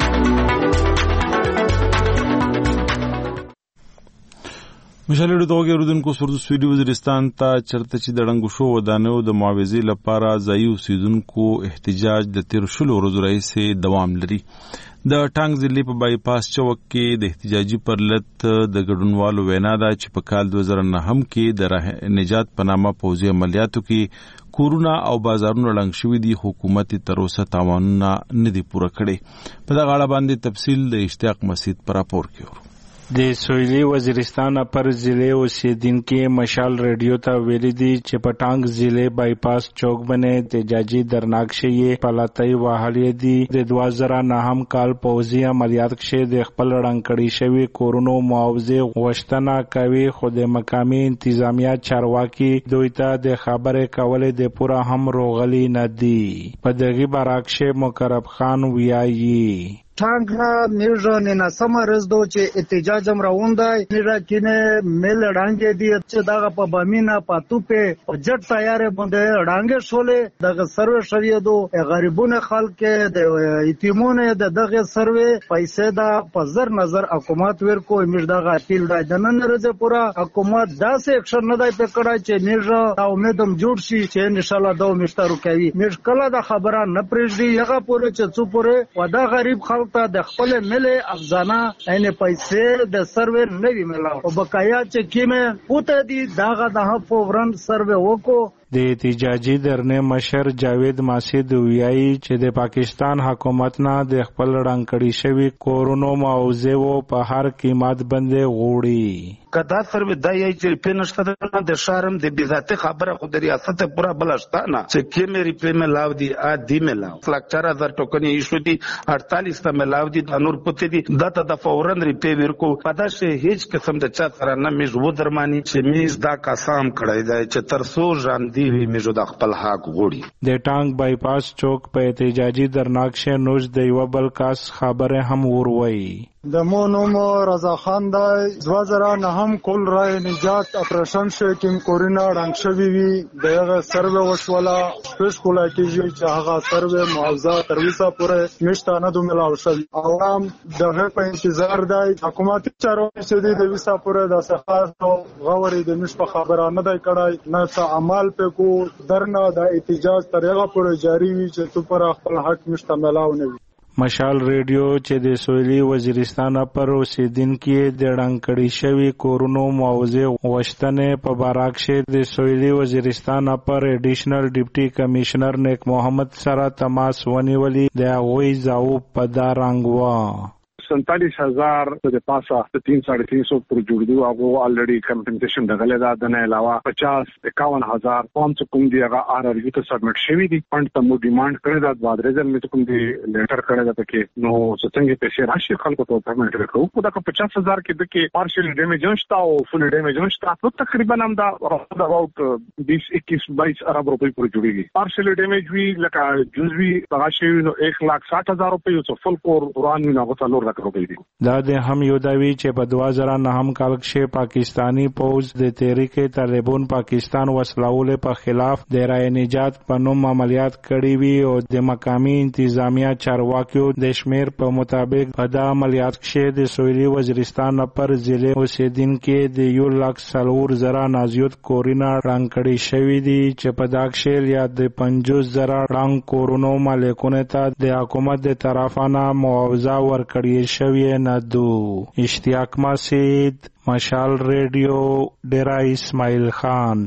مشال رادیو دغه اوریدونکو سردو سویلي وزیرستان ته چرته چې د ړنګو شو ودانیو د معاوضې لپاره ځایي اوسیدونکو احتجاج د تېرو شلو ورځو راهیسې دوام لري. د ټانګ ضلع په بای پاس چوک کې د احتجاجي پرلت د ګډونوالو وینا ده چې په کال دوه زره نهم کې د راه نجات په نامه پوځي عملیاتو کې کورونه او بازارونه ړنګ شوي دي، حکومت تر اوسه تاوانونه نه دي پوره کړي. په دغه اړه باندې تفصیل د اشتیاق مسعود په راپور کې ورو. د سویلي وزیرستان اپر ضلع اوسیدونکو مشال رادیو ته ویلي دي چې په ټانګ ضلع بای پاس چوک باندې احتجاجي درناکشه یې پلاتای وهلې دي. د دوه زره نهم کال پوځي عملیات کې د خپل رنګ کړي شوی کورونو معاوضه غوښتنه کوي، خو د مقامي انتظامیه چارواکي دوی ته د خبرې کولې د پوره هم روغلي نه دي. په دغه برعکس مقرب خان ویایي ټانګ میرزا نه سم رزدو چې احتجاج هم راوندای میرا کینه مل ډانګې دی چې دغه په بامینا پاتو په جټ تیارې باندې ډانګې شولې دغه سروې شوی دو غریبونه خلک د یتیمونه دغه سروې پیسې دا په زر نظر حکومت ورکو میرا دغه اپیل دا نن ورځ پورا حکومت داسې اکشن نه دی پکړای چې میرا امیدم جوړ شي چې ان شاء الله دا مشترو کوي. میر کله دا خبره نه پرېږدي هغه پورې چې څو پورې ودا غریب خلک ته د خپل ملي افزانه عین پیسې د سروې نه وی ملاو او بقایا چې کیمه پوته دي داغه د فورن سروې وکړو. د احتجاجي درنه مشر جاوید ماسید ویایي چې د پاکستان حکومت نه د خپل رنګ کړي شوی کورونو معاوضه وو په هر قیمت باندې غوړي. کدا سروې دای چې پینشته د شارم د بذات خبره خو د ریاست پورا بلشتانه چې کیمه ریپې ملاو دي ا دی ملاو فلک چار هزار ټوکنې ایشو دي اړتالیس ته ملاو دي د نور پته دي دته د فورن ریپې ورکو پداشه هیڅ قسم د چا سره نه میز و درمانی چې میز دا قسم کړی دی چې ترسو ژوند دی میزو د خپل حق غوړي. د ټانګ بای پاس چوک په احتجاجي درناکشه نوش د یو بل کاس خبره هم وروي. د مونومو رضا خان د دوه زره نهم کول رای نجات اپریشن شو کې کورینا رنګ شوی وی دغه سروې وشولا سپیش کولا کېږي چې هغه سروې معاوضه تر وسه پورې نشته نه دوه ملاو شوی. عوام دغه په انتظار دی حکومت چارواکي چې د وسه پورې د صحاف غوړې د نش په خبره نه دی کړای نه څه عمل په کو درنه د احتجاج تر هغه پورې جاری وي چې تو پر خپل حق نشته ملاو نه وي. مشال ریډیو چې د سویلي وزیرستان پر اوسیدونکو د ړنګ کړي شوی کورونو معاوضه غوښتنې په برعکس د سویلي وزیرستان پر ایډیشنل ډیپټي کمشنر نیک محمد سره تماس ونیولې د هغوی ځاو په دا رنګ و. سینتالیس هزار د پاسه تین ساڑھے تین سو پر جوړ هغه الریډي کمپنسیشن دغه دا د نه علاوه پچاس اکاون هزار قوم څخه کوم دی هغه آر ار یو ته سبمټ شوی دي پند ته مو ډیماند کړی دا بعد رزل می کوم دی لیټر کړی دا کې نو څنګه پیسې راشي خلکو ته پیمنټ وکړو په دغه پچاس هزار کې د کې پارشل ډیمیج نشتا او فل ډیمیج نشتا نو تقریبا هم دا اباوت بیس اکیس بائیس ارب روپے پر جوړیږي. پارشل ډیمیج وی لکه جزوی هغه شی نو ایک لاکھ ساٹھ هزار روپے او فل کور قرآن نو هغه څلور دا د هم یو داوی چې په دوه زره نهم کال کې پاکستانی پوز د تحریک طالبان پاکستان وسلواله په خلاف د رای نجات په نوم عملیات کړي وي او د مقامی انتظامیه چارواکیو د شمیر په مطابق په دا عملیات کې د سویلي وزیرستان پر ضلع اوسیدونکو د یو لک سلور زره نازیوت کورینا رنګ کړي شوی دي چې په دا کې یا د پنځوس زره رنګ کورونو مالکونه ته د حکومت د طرفانه معاوضه ورکړي شوی نه دو. اشتیاق مسعود مشال ریډیو ډیرا اسماعیل خان.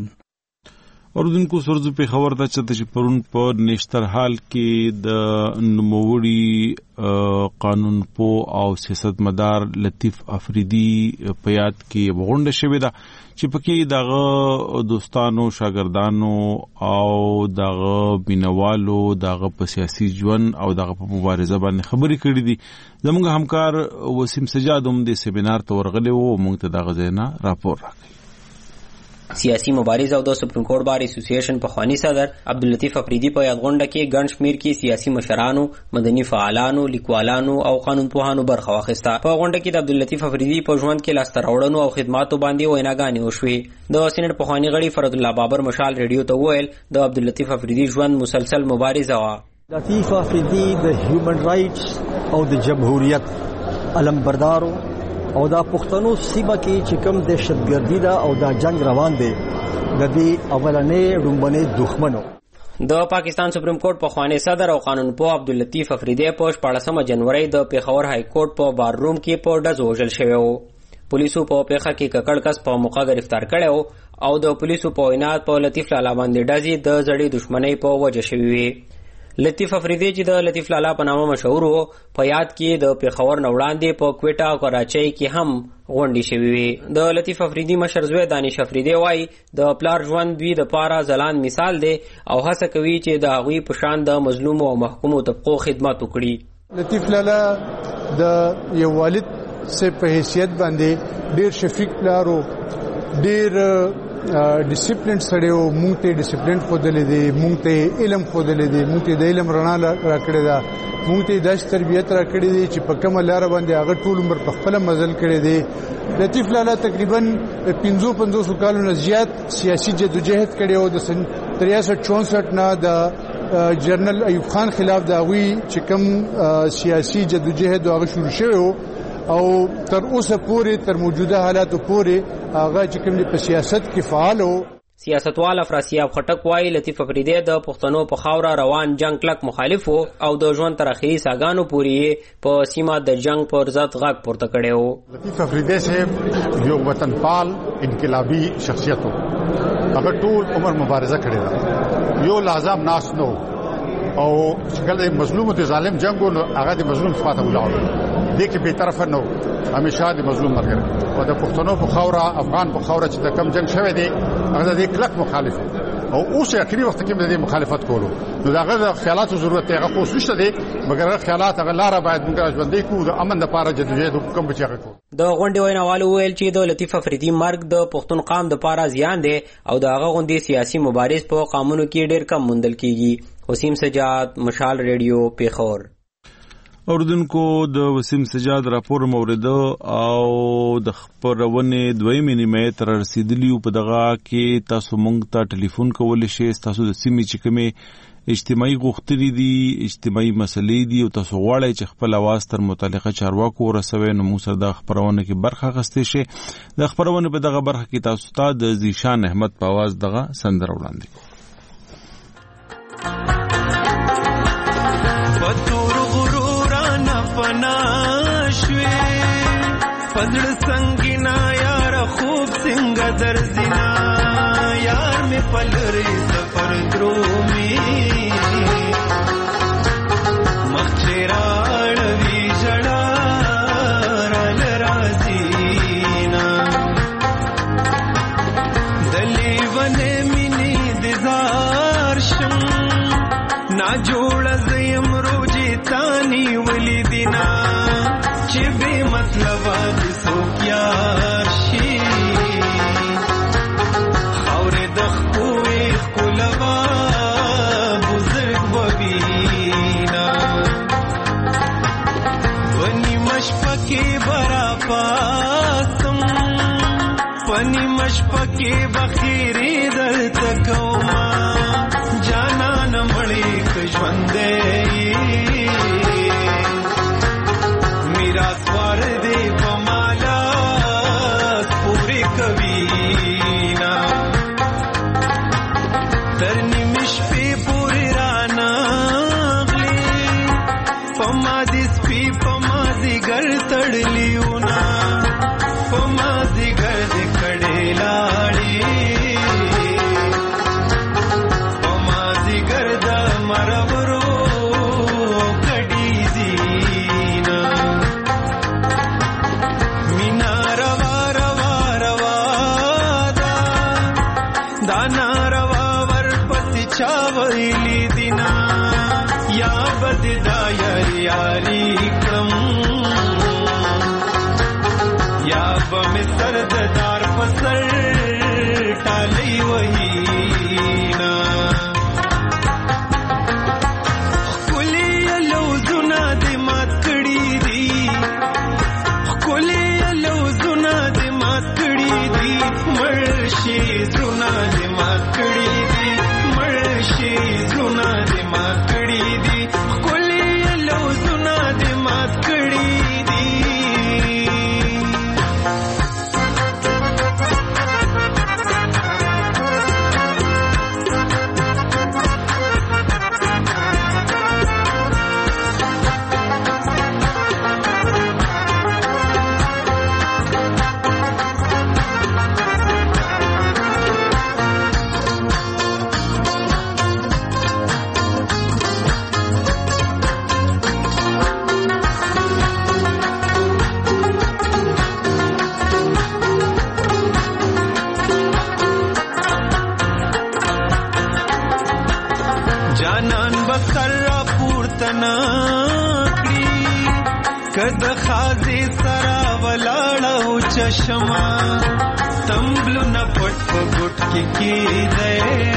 اوردونکو سرزو په خبر ده چې پرون په نشتر حال کې د نوموړي قانون پو او سیاست مدار لطیف افریدی په یاد کې وغونډه شوې ده چې پکې دغه دوستانو شاګردانو او دغه بینوالو دغه په سیاسي ژوند او دغه په مبارزه باندې خبرې کړې دي. زموږ همکار وسیم سجاد هم د سیمینار ته ورغلی و او موږ ته دغه ځای نه راپور راکړی. سیاسي مبارز او د سپریم کورټ بار اسوسییشن پخوانی صدر عبداللطیف افریدي په یادغونډه کې ګڼ شمیر کې سیاسي مشرانو، مدني فعالانو، لیکوالانو او قانونپوهانو برخه واخیسته. په غونډه کې د عبداللطیف افریدي په ژوند کې لاسته راوړنو او خدماتو باندې ویناګانې وشوې. د سینټ پخوانی غړي فرد الله بابر مشال ریډیو ته وویل د عبداللطیف افریدي ژوند مسلسل مبارزه وه. لطیف افریدي د هیومن رائټس او د جمهوریت علمبردارو او دا پښتنو سیمه کې چې کوم دهشتګردي ده او دا جنگ روان دی د دې اولنې ډومبنې دښمنو. د پاکستان سپریم کورټ پخوانی صدر او قانونپوه عبداللطیف افریدي په شپاړسمه جنوري د پیښور های کورټ په بار روم کې په ډز وژل شوی و. پولیسو په پیښه کې ککړ کس په موقع گرفتار کړی او د پولیسو په وینا په لطیف لالا باندې ډزې د زړې دښمنۍ په وجه شوې وي. لطیف افریدي چې د لطیف لالا په نامه مشهور و، په یاد کې د پیښور نه وړاندې په کویټا او کراچۍ کې هم غونډې شوې وي. د لطیف افریدي مشر زوی دانش افریدي وایي د پلار ژوند دوی د پاره ځلان مثال دی او هڅه کوي چې د هغوی په شان د مظلومو او محکومو طبقو خدمت وکړي. لطیف لالا د یو والد سے په حیثیت باندې ډیر شفیق پلار و، ډیر ډیسپلین سره و. مونږ ته ډیسپلین خودلې دی، مونږ ته علم خودلې دی، مونږ ته د علم رڼا راکړې ده، مونږ ته داسې تربیت راکړې دی چې په کومه لاره باندې هغه ټول عمر په خپله مزل کړی دی. لطیف لالا تقریبا پنځو پنځوسو کالو نه زیات سیاسي جدوجہد کړی و. د سن تریاسઠ چونسઠ نه د جنرال ایوب خان خلاف د هغوی چې کوم سیاسي جدوجہد هغه شروع شوی و او تر اوسه پورې تر موجوده حالاتو پورې هغه چې کوم په سیاست کې فعال و. سیاستوال افراسیاب خټک وایي لطیف افریدي د پښتنو په خاوره روان جنگ کلک مخالف و او د ژوند تر اخري ساګانو پورې په سیمه د جنگ پر ضد غږ پورته کړی و. لطیف افریدي صاحب یو وطنپال انقلابي شخصیت و. هغه ټول عمر مبارزه کړې ده، یو لازم ناس نو او کله مظلوم او ظالم جنگ نو هغه د مظلوم خواته ولاړ دي کې به طرف نو همیشه د مظلوم مرګ او د پښتنو په خاوره افغان په خاوره چې د کم جنگ شوی دی هغه د کلک مخالف او اوس اخري وخت کې د مخالفت کولو نو دغه خیالاتو ضرورت هغه خو نشته دي، مګر خیالات هغه لاره باید موږ ژوندۍ کوو د امن لپاره جدوجہد کوم چې هغه کوو. د غونډې ویناوالو ویل چې د لطیف افریدي مرګ د پښتون قام د پاره زیان دی او د هغه غونډې سیاسي مبارز په قامونو کې ډیر کم موندل کیږي. وسیم سجاد، مشال ریډیو، پیښور. اوردونکو د وسیم سجاد راپور موریده او د خبرونې دویمې نیمه تر رسیدلی په دغه کې تاسو مونږ ته ټلیفون کولی شئ. تاسو د سیمې چې کومې اجتماعي غوښتنې دي، اجتماعي مسلې دي او تاسو غواړئ چې خپل اواز تر متعلقه چارواکو ورسوئ نو موږ سره د خبرونه کې برخه اخیستی شئ. د خبرونې په دغه برخه کې تاسو ته د ذیشان احمد په اواز دغه سندره وړاندې کوو. پزړ څنګه یار خوب څنګه درځینا یار می پلری سفر درومي مخچراړ وی جړا رل رازینا دلی ونه مینی دزار شم نا جوړ زیم روجی تانی ولی دینا چې به مطلب واسو یار شي خاورې د خوې خلوا بزرګ وبینا ونی مشپکه برا پاسم ونی مشپکه بخیری دل تکوما جانا نمړې ک ژوندې سوار دے پمالا پوری کبینا ترنی مش پی پوری رانا غلی پمادس پی پمادی گر تڑلیونا پمادی گر دکڑے لاڑی پمادی گر دا مرورو چاویلی دینا یا بد دایر یاری کم یا بم سرد دار پسر ٹال وطنا کړی کده خازي سرا ولاړو چشما تمبلو نه پټ پټ کې کی دے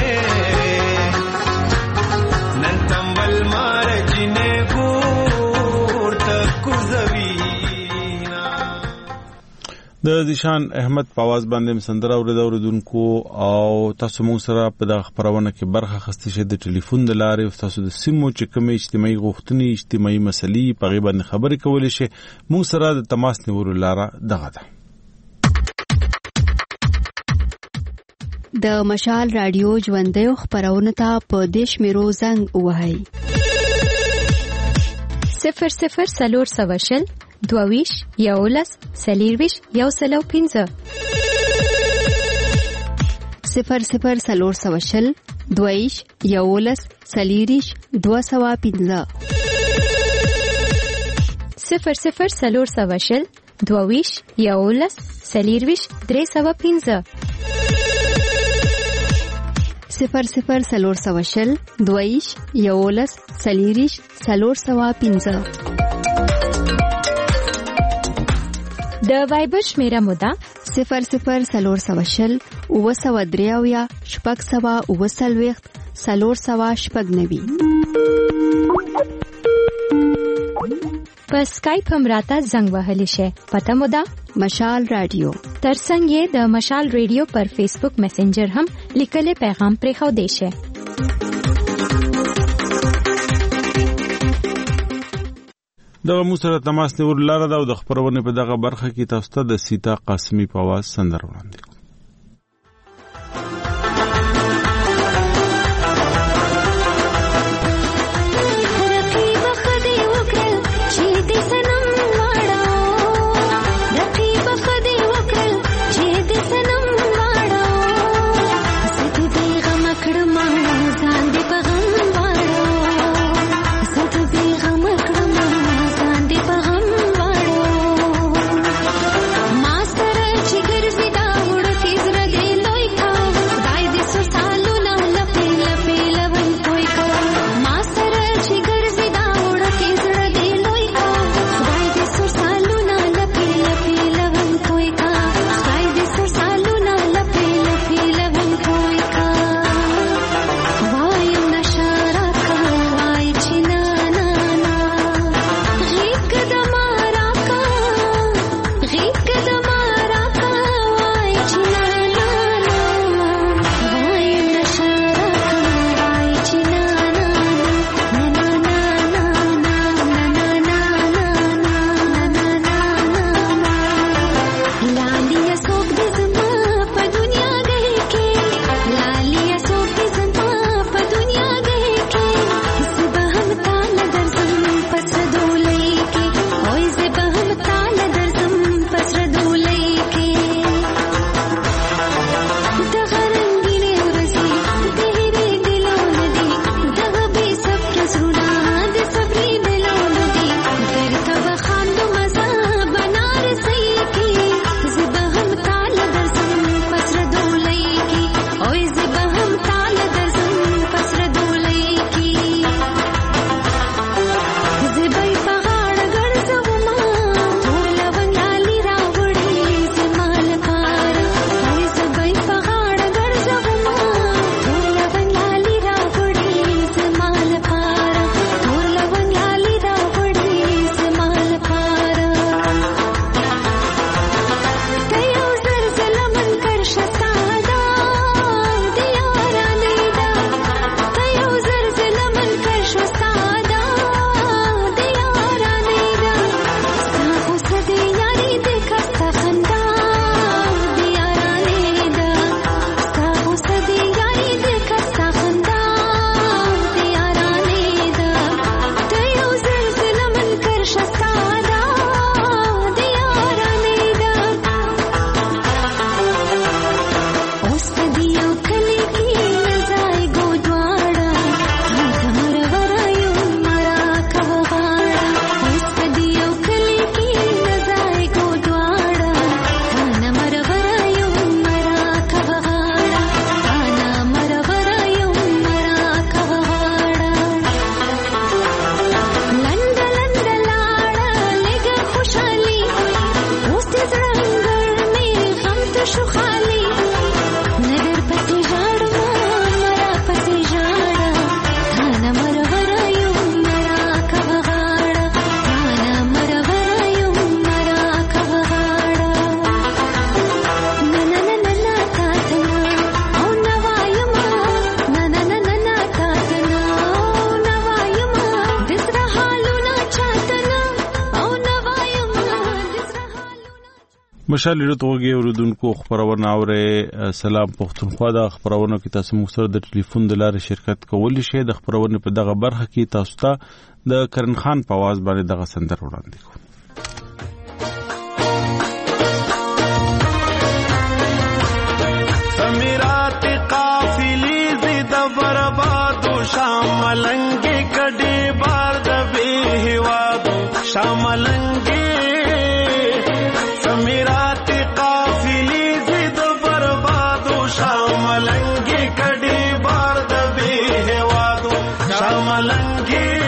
نن تمبل مار جنې ګور تک زوینا د ذیشان احمد په आवाज باندې سندره اوریدو اوریدونکو او تاسو موږ سره په د خبرونه کې برخه اخیستې شه د ټلیفون د لارې تاسو د سیمو چې کومې اجتماعي غوښتنې اجتماعي مسلې په غیبه باندې خبرې کولې شي موږ سره د تماس نیولو لاره دغه ده. د مشال رادیو ژوندۍ خبرونه ته په دیش میرو زنګ وهاي صفر صفر سلور سواشل دوویش یولس سلیرویش یو سلو پینزه صفر صفر سلور سواشل دوویش یولس سلیریش دو سوا پینزه صفر صفر سلور سواشل دوویش یولس سلیرویش درې سوا پینزه صفر صفر سلور سواشل دوویش یولس سلیریش سلور سوا پینزه د وایبر شمیره مودا صفر صفر سلور سواشل او سوا دریاویا شپږ سوا او سلويخت سلور سوا شپږ نوي په اسکایپ هم راته زنګ وهلی شي پته مودا مشال رادیو ترڅنګ یې د مشال رادیو پر فیسبوک میسنجر هم لیکلي پیغام پرې خو دی شي. دغه مو سره تماس نیول لاره ده او د خبرونه په دغه برخه کې تاسو ته د سیتا قاسمی په आवाज سندره وړاندې کوم. Master, chigar vida, مشال لرتوږي اوردونکو خبرونه اوره سلام پښتونخوا د خبرونو کې تاسو موږ سره د ټلیفون د لارې شرکت کولی شئ د خبرونو په دغه برخه کې تاسو ته د کرن خان په आवाज باندې دغه سندر وړاندې کوم سمیرات قافلی زید برباد شاملنګ کډي بار د به هوادو شاملنګ سمیرات قافلی زید برباد شاملنګ کډي بار د به هوادو شاملنګ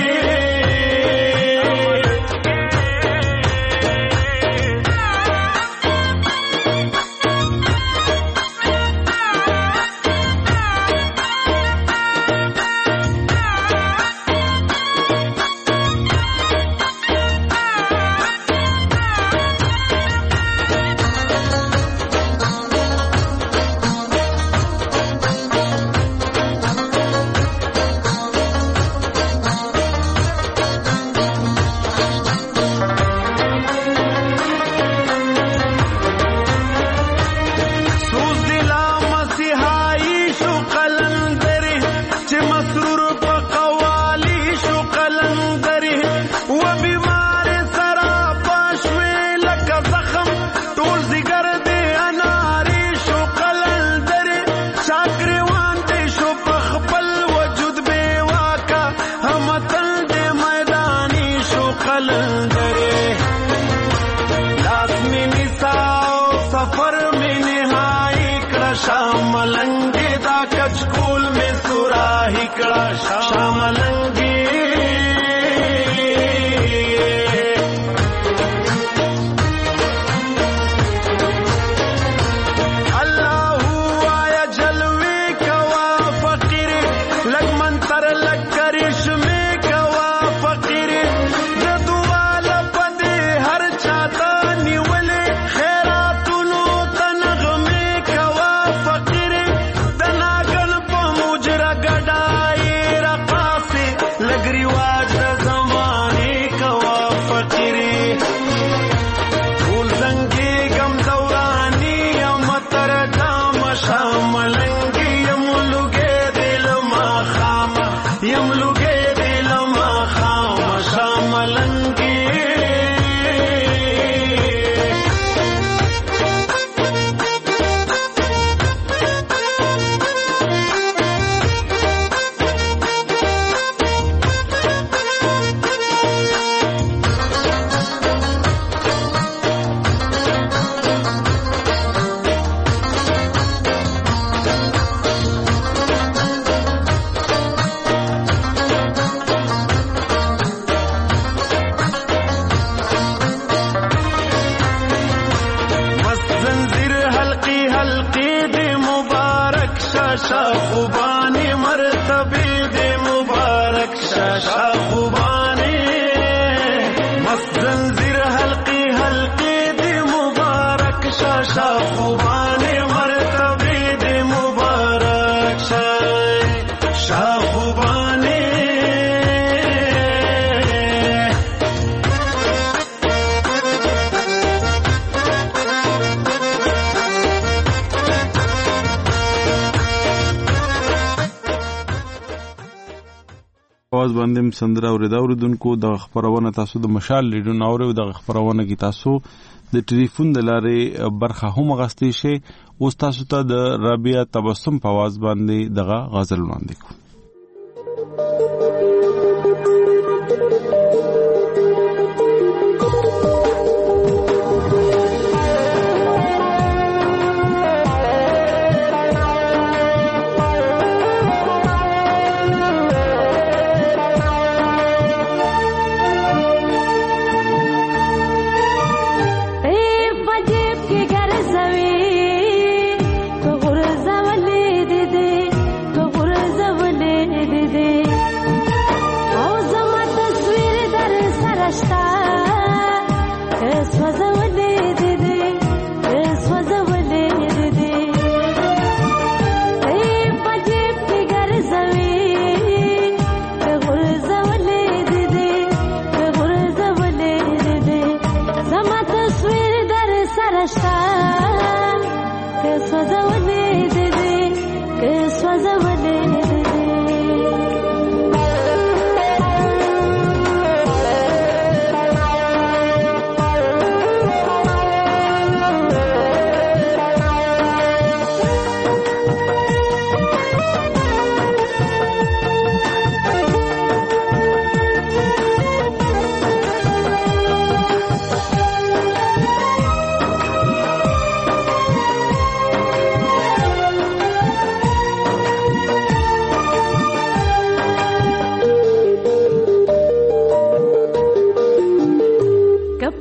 باندې سندره اوریدا اوریدونکو د خبرونه تاسو د مشال لیډو ناوره د خبرونه کې تاسو د ټلیفون د لارې برخه هم غستې شي او تاسو ته د رابعه تبسم په आवाज باندې دغه غزل وړاندې کوم زولې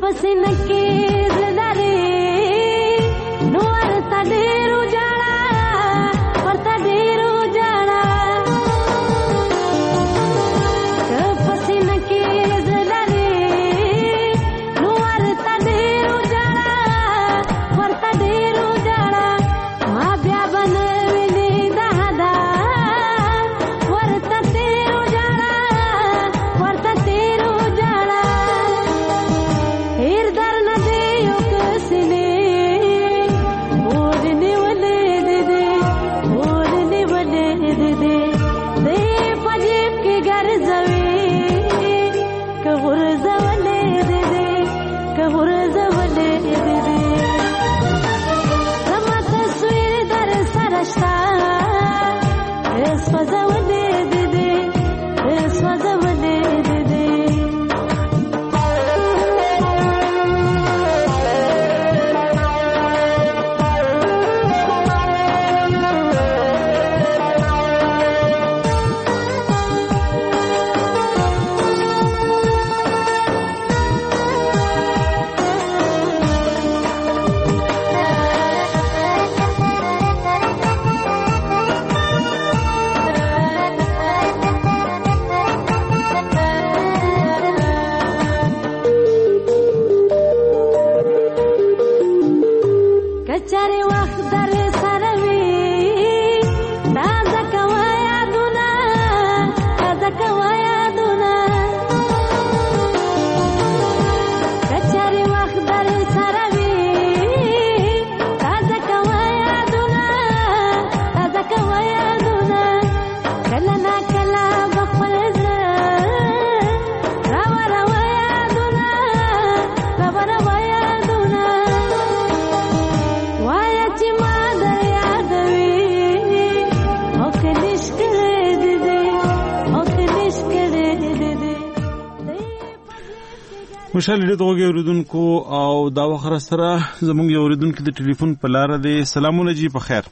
خوشاله دې توګه اوریدونکو او دا وخت سره زموږ یو اوریدونکو د ټلیفون په لار دی. سلامونه جی په خیر.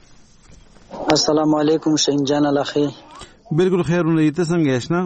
السلام علیکم شین جان الاخی. بالکل خیرونه ته څنګه آشنا؟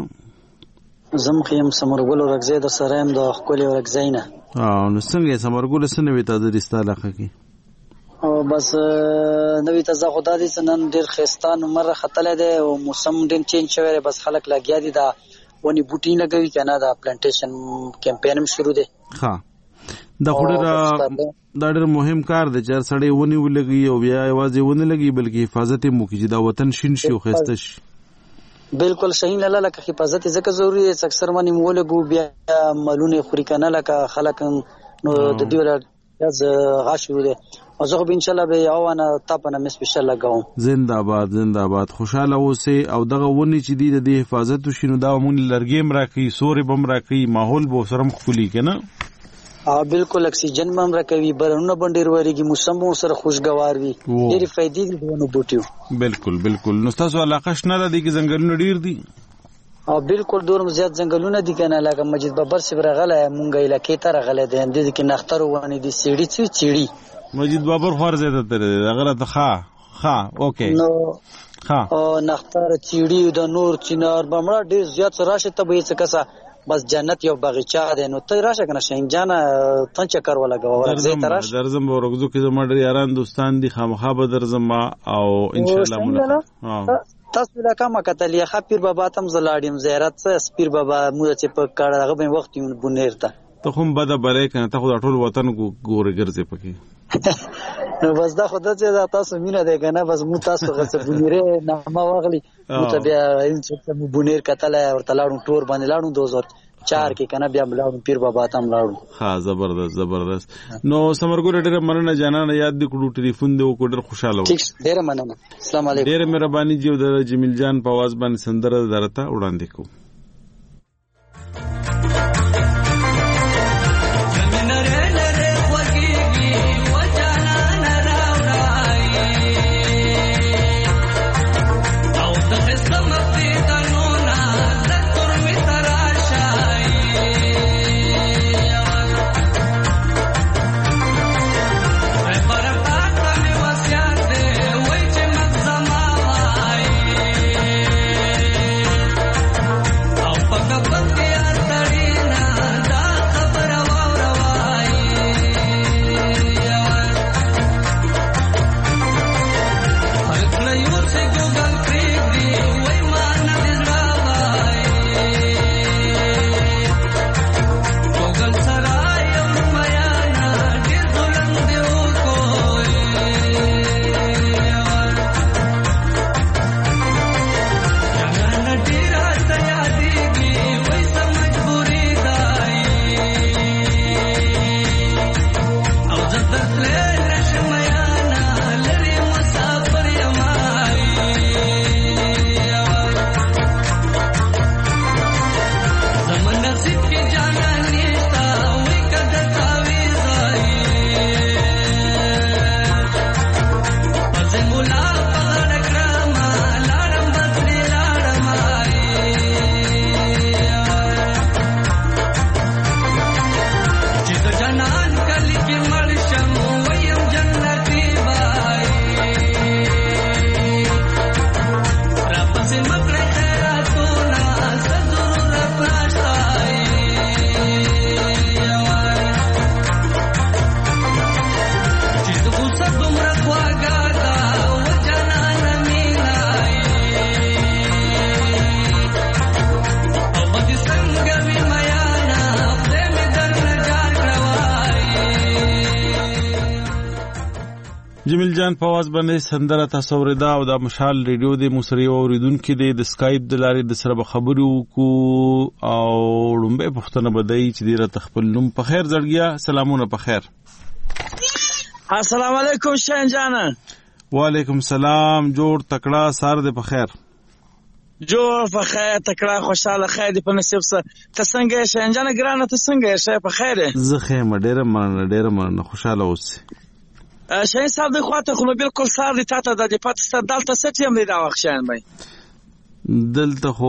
زم خیم سمرګل ورغزه د سرایم د خپل ورغزینه. اه نو څنګه سمرګل سنوي ته د رستاله کې؟ او بس نوې تازه خدای دې سنن ډیر خستان عمر خطلې ده او موسم ډیر چینج شوی بس خلک لګیا دي دا ونی بوټی لګوي کنه دا پلانټیشن کمپاین هم شروع دی. ها دا خورا دا ډېر مهم کار دی چې سړی ونی ولګي او بیا یوازې ونی لګي بلکې حفاظت هم وکړي چې دا وطن شین شي او خسته شي. بالکل صحیح نه لکه حفاظت ځکه ضروری دی. اکثر ونی مولګو بیا مالونه خوري کنه لکه خلک نو د دې ولر از غاشو دی او زه به ان شاء الله به یوانه تاپنه مې سپیشل لګاوم. زنده باد زنده باد خوشاله اوسئ او دغه ونی چې دی د حفاظت وشینو دا مونږ لرګیم راکې سوري بم راکې ماحول به سرم خولي کنه. ا بالکل اکسیجن مم راکوي برونه بندیر وريږي موسم سره خوشگوار وي ډېری فائدې دي ونه بوټیو. بالکل بالکل نو تاسو علاقه شنه ده چې ځنګلونه ډیر دي؟ او بالکل دورم زیات ځنګلونه دي کنه لکه مسجد بابر سره غله مونږه علاقې ته راغله دي د کې نختر ونه دي سیړي چی چیړي مسجد بابر خور زیاده تر هغه ته ښه ښه اوکې نو ها او نختر چیړي د نور چینار بمړه ډیر زیات راشه ته به څه کسا بس جنت یو باغچه ده نو ته راشه کنه شین جان ته چکر ولګو ورځې ترش درزم ورغزو کې زما ډیر یاران دوستان دي خامخا به درزم او ان شاء الله ملاقات. تاسو لا کومه کتلې خپیر بابا تم زلاډیم زیارت څه سپیر بابا مو چې په کاړه هغه به وخت یې بونیر ته ته هم بده بلې کنه ته خو ټول وطن ګورې ګرځې پکې نو بس دا خدای چې دا تاسو مینه ده کنه بس مو تاسو غڅ بونیره نه ما واغلی مو ته بیا ان څه مو بونیر کتل ورته لاړو ټور باندې لاړو دو هزار چار کې کنه بیا بلاړو پیر بابا تم لاړو. ها زبردست زبردست. نو سمرګور ډېر مننه جانانه یاد دې کړو ټلیفون دې وکړ ډېر خوشاله و. ډېر مننه. السلام علیکم. ډېر مهرباني جی د جمیل جان په आवाज باندې سندره درته وړاندې کو. جمیل جان په आवाज باندې سندره تاسو وردا او د مشال ریډیو د موسری اوریدونکو د سکایپ د لارې د سره خبرو کو او لومبه پښتنه بدای چې ډیره تخپل نوم په خیر زړګیا سلامونه په خیر. السلام علیکم شین جان. وعلیکم السلام. جوړ تکړه سار دې په خیر. جوړ په خیر تکړه خوشاله خیر دې په نصیب سره. ته څنګه شین جان ګرانه ته څنګه شه په خیر؟ زه خیر ډیره مننه ډیره مننه خوشاله اوسې. شاین صاحب د خواته خو بالکل سار دي تاته د پات ست دلته ست یم دی دا وخت شاین بای دلته خو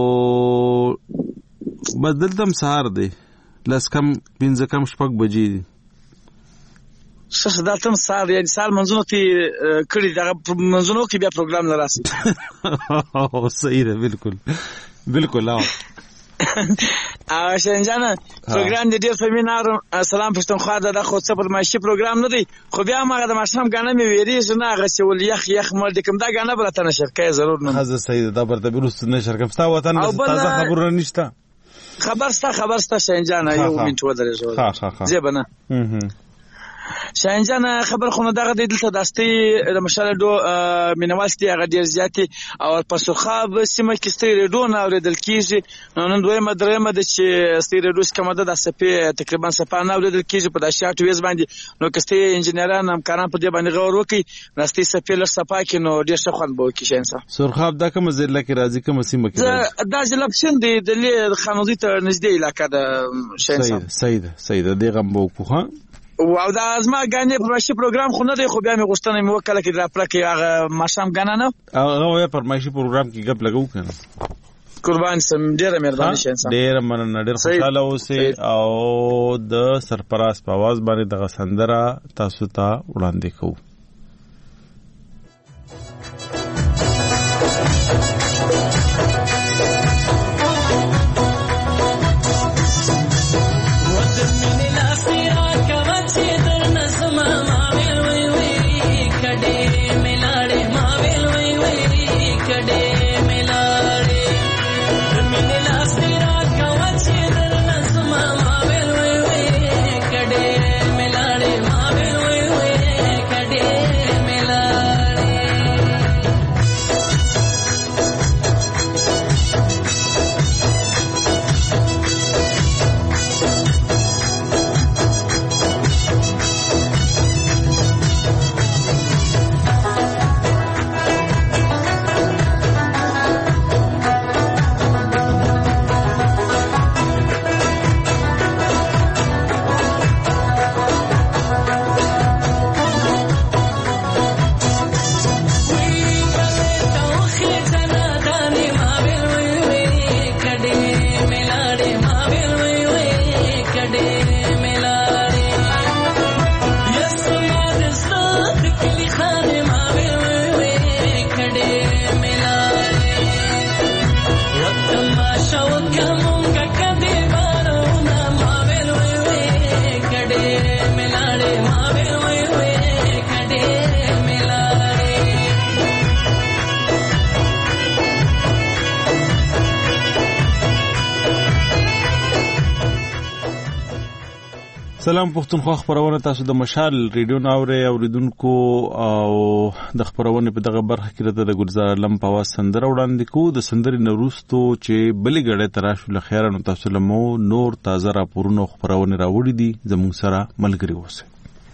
بس دلته سار دی لاس کم پنځه کم شپږ بجې دي شخص دلته سار یعنی سال منځونو کې کړي دا منځونو کې بیا پروګرام نه راسي او صحیح ده بالکل بالکل او ا شنجانه پروګرام دې ډېر فمینار سلام پښتونخوا دا خو څه پرمایشي پروګرام نه دی خو بیا ما د ماشام غانه مې ویری نه غسول یخ یخ مل د کوم دا غانه بل ته نشر کوي ضرور نه حاضر سید دا برته بیرست نشر کوم ستا وطن تازه خبر نشته خبر ستا خبر ستا شنجانه یو منټ ودرې زو ها ها ها زبنه شاینجان خبر خو نه دغه د دلته داستي د مشال دو مینوالستي هغه ډیر زیاتی او په سرخاب سیمه کې ستې ریډو نه اوریدل کیږي نو نن دوی مدرې مد چې ستې ریډو کومه د سپې تقریبا سپانه اوریدل کیږي په داشات ویز باندې نو کستې انجنیران هم کاران په دې باندې غور وکي نستې سپې لر صفا کې نو ډیر ښه خوند بو کې شینسا سرخاب دا کوم ضلع کې راځي کوم سیمه کې دا ضلع پښین دی د خانوزي ته نږدې علاقه د شینسا سید سید دغه مو په او دا ازما غانې پرمایشي پروګرام خو نه دی خو بیا مې غوښتنه مې وکړه چې دا پرکې هغه ماشام غانه نه هغه پرمایشي پروګرام کې غپ لګاو کنه قربان سم ډیره مهرباني شین سم ډیره مننه ډیر خوشاله اوسئ او د سرپرست په आवाज باندې دغه سندره تاسو ته وړاندې کوو. سلام پښتونخوا خبرونه تاسو د مشال ریډیو ناوړې اوریدونکو او د خبرونه په دغه برخه کې د ګلزار علم په واس سندره وړاندې کو د سندري نوروستو چې بلې غړې تراشو لخيره نو تاسو لمو نور تازه راپورونو خبرونه راوړي دي زموږ سره ملګری اوسئ.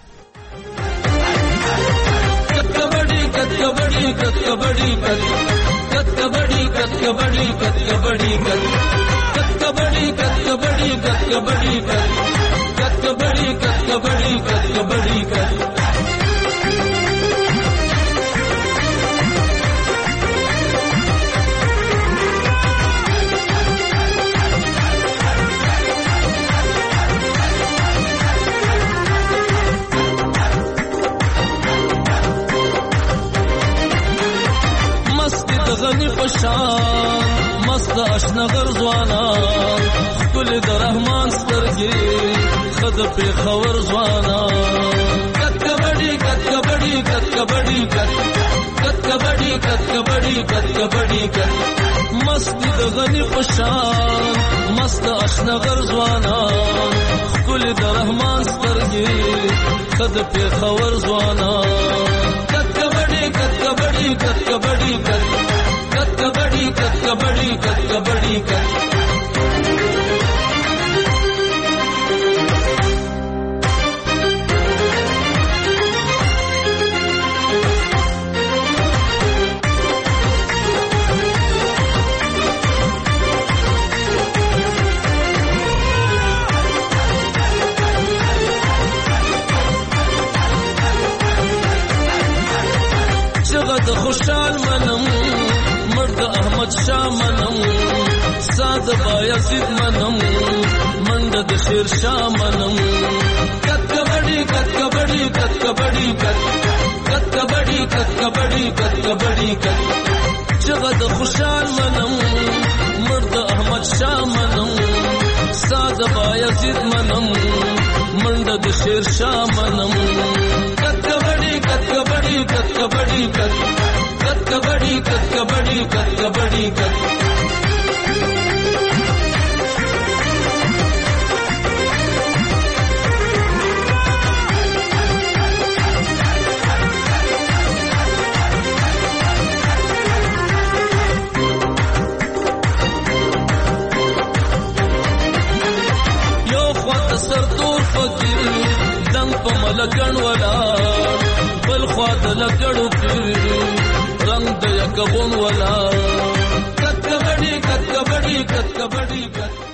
کبډي کبډي کبډي کبډي کبډي کبډي کبډي کبډي कबड्डी कर कत कबड्डी कत कबड्डी कत कबड्डी कर غني پشان مست اشنا غرزوانا كل د رحمان سترګي خد په خبر زوانا کت کبډي کت کبډي کت کبډي کت کت کبډي کت کبډي کت کبډي کت مست د غني پشان مست اشنا غرزوانا كل د رحمان سترګي خد په خبر زوانا کت کبډي کت کبډي کت کبډي کت कत कबड्डी कत कबड्डी कत कबड्डी कत जगत खुशहाल मनम مرد احمد شاه منم ساده بایزید منم منډه د شیر شاه منم کت کبډي کت کبډي کت کبډي کت کت کبډي کت کبډي کت کبډي کت جګه د خوشحال منم مرد احمد شاه منم ساده بایزید منم منډه د شیر شاه منم کت کبډي کت کبډي کت کبډي کت कत कबड्डी कत कबड्डी कत कबड्डी कत यो ख्वात सरदور फकीर दंग په ملګن ولا بل ख्वात لګړو پیر रंग दया कबून वाला कत कबड्डी कत कबड्डी कत कबड्डी कत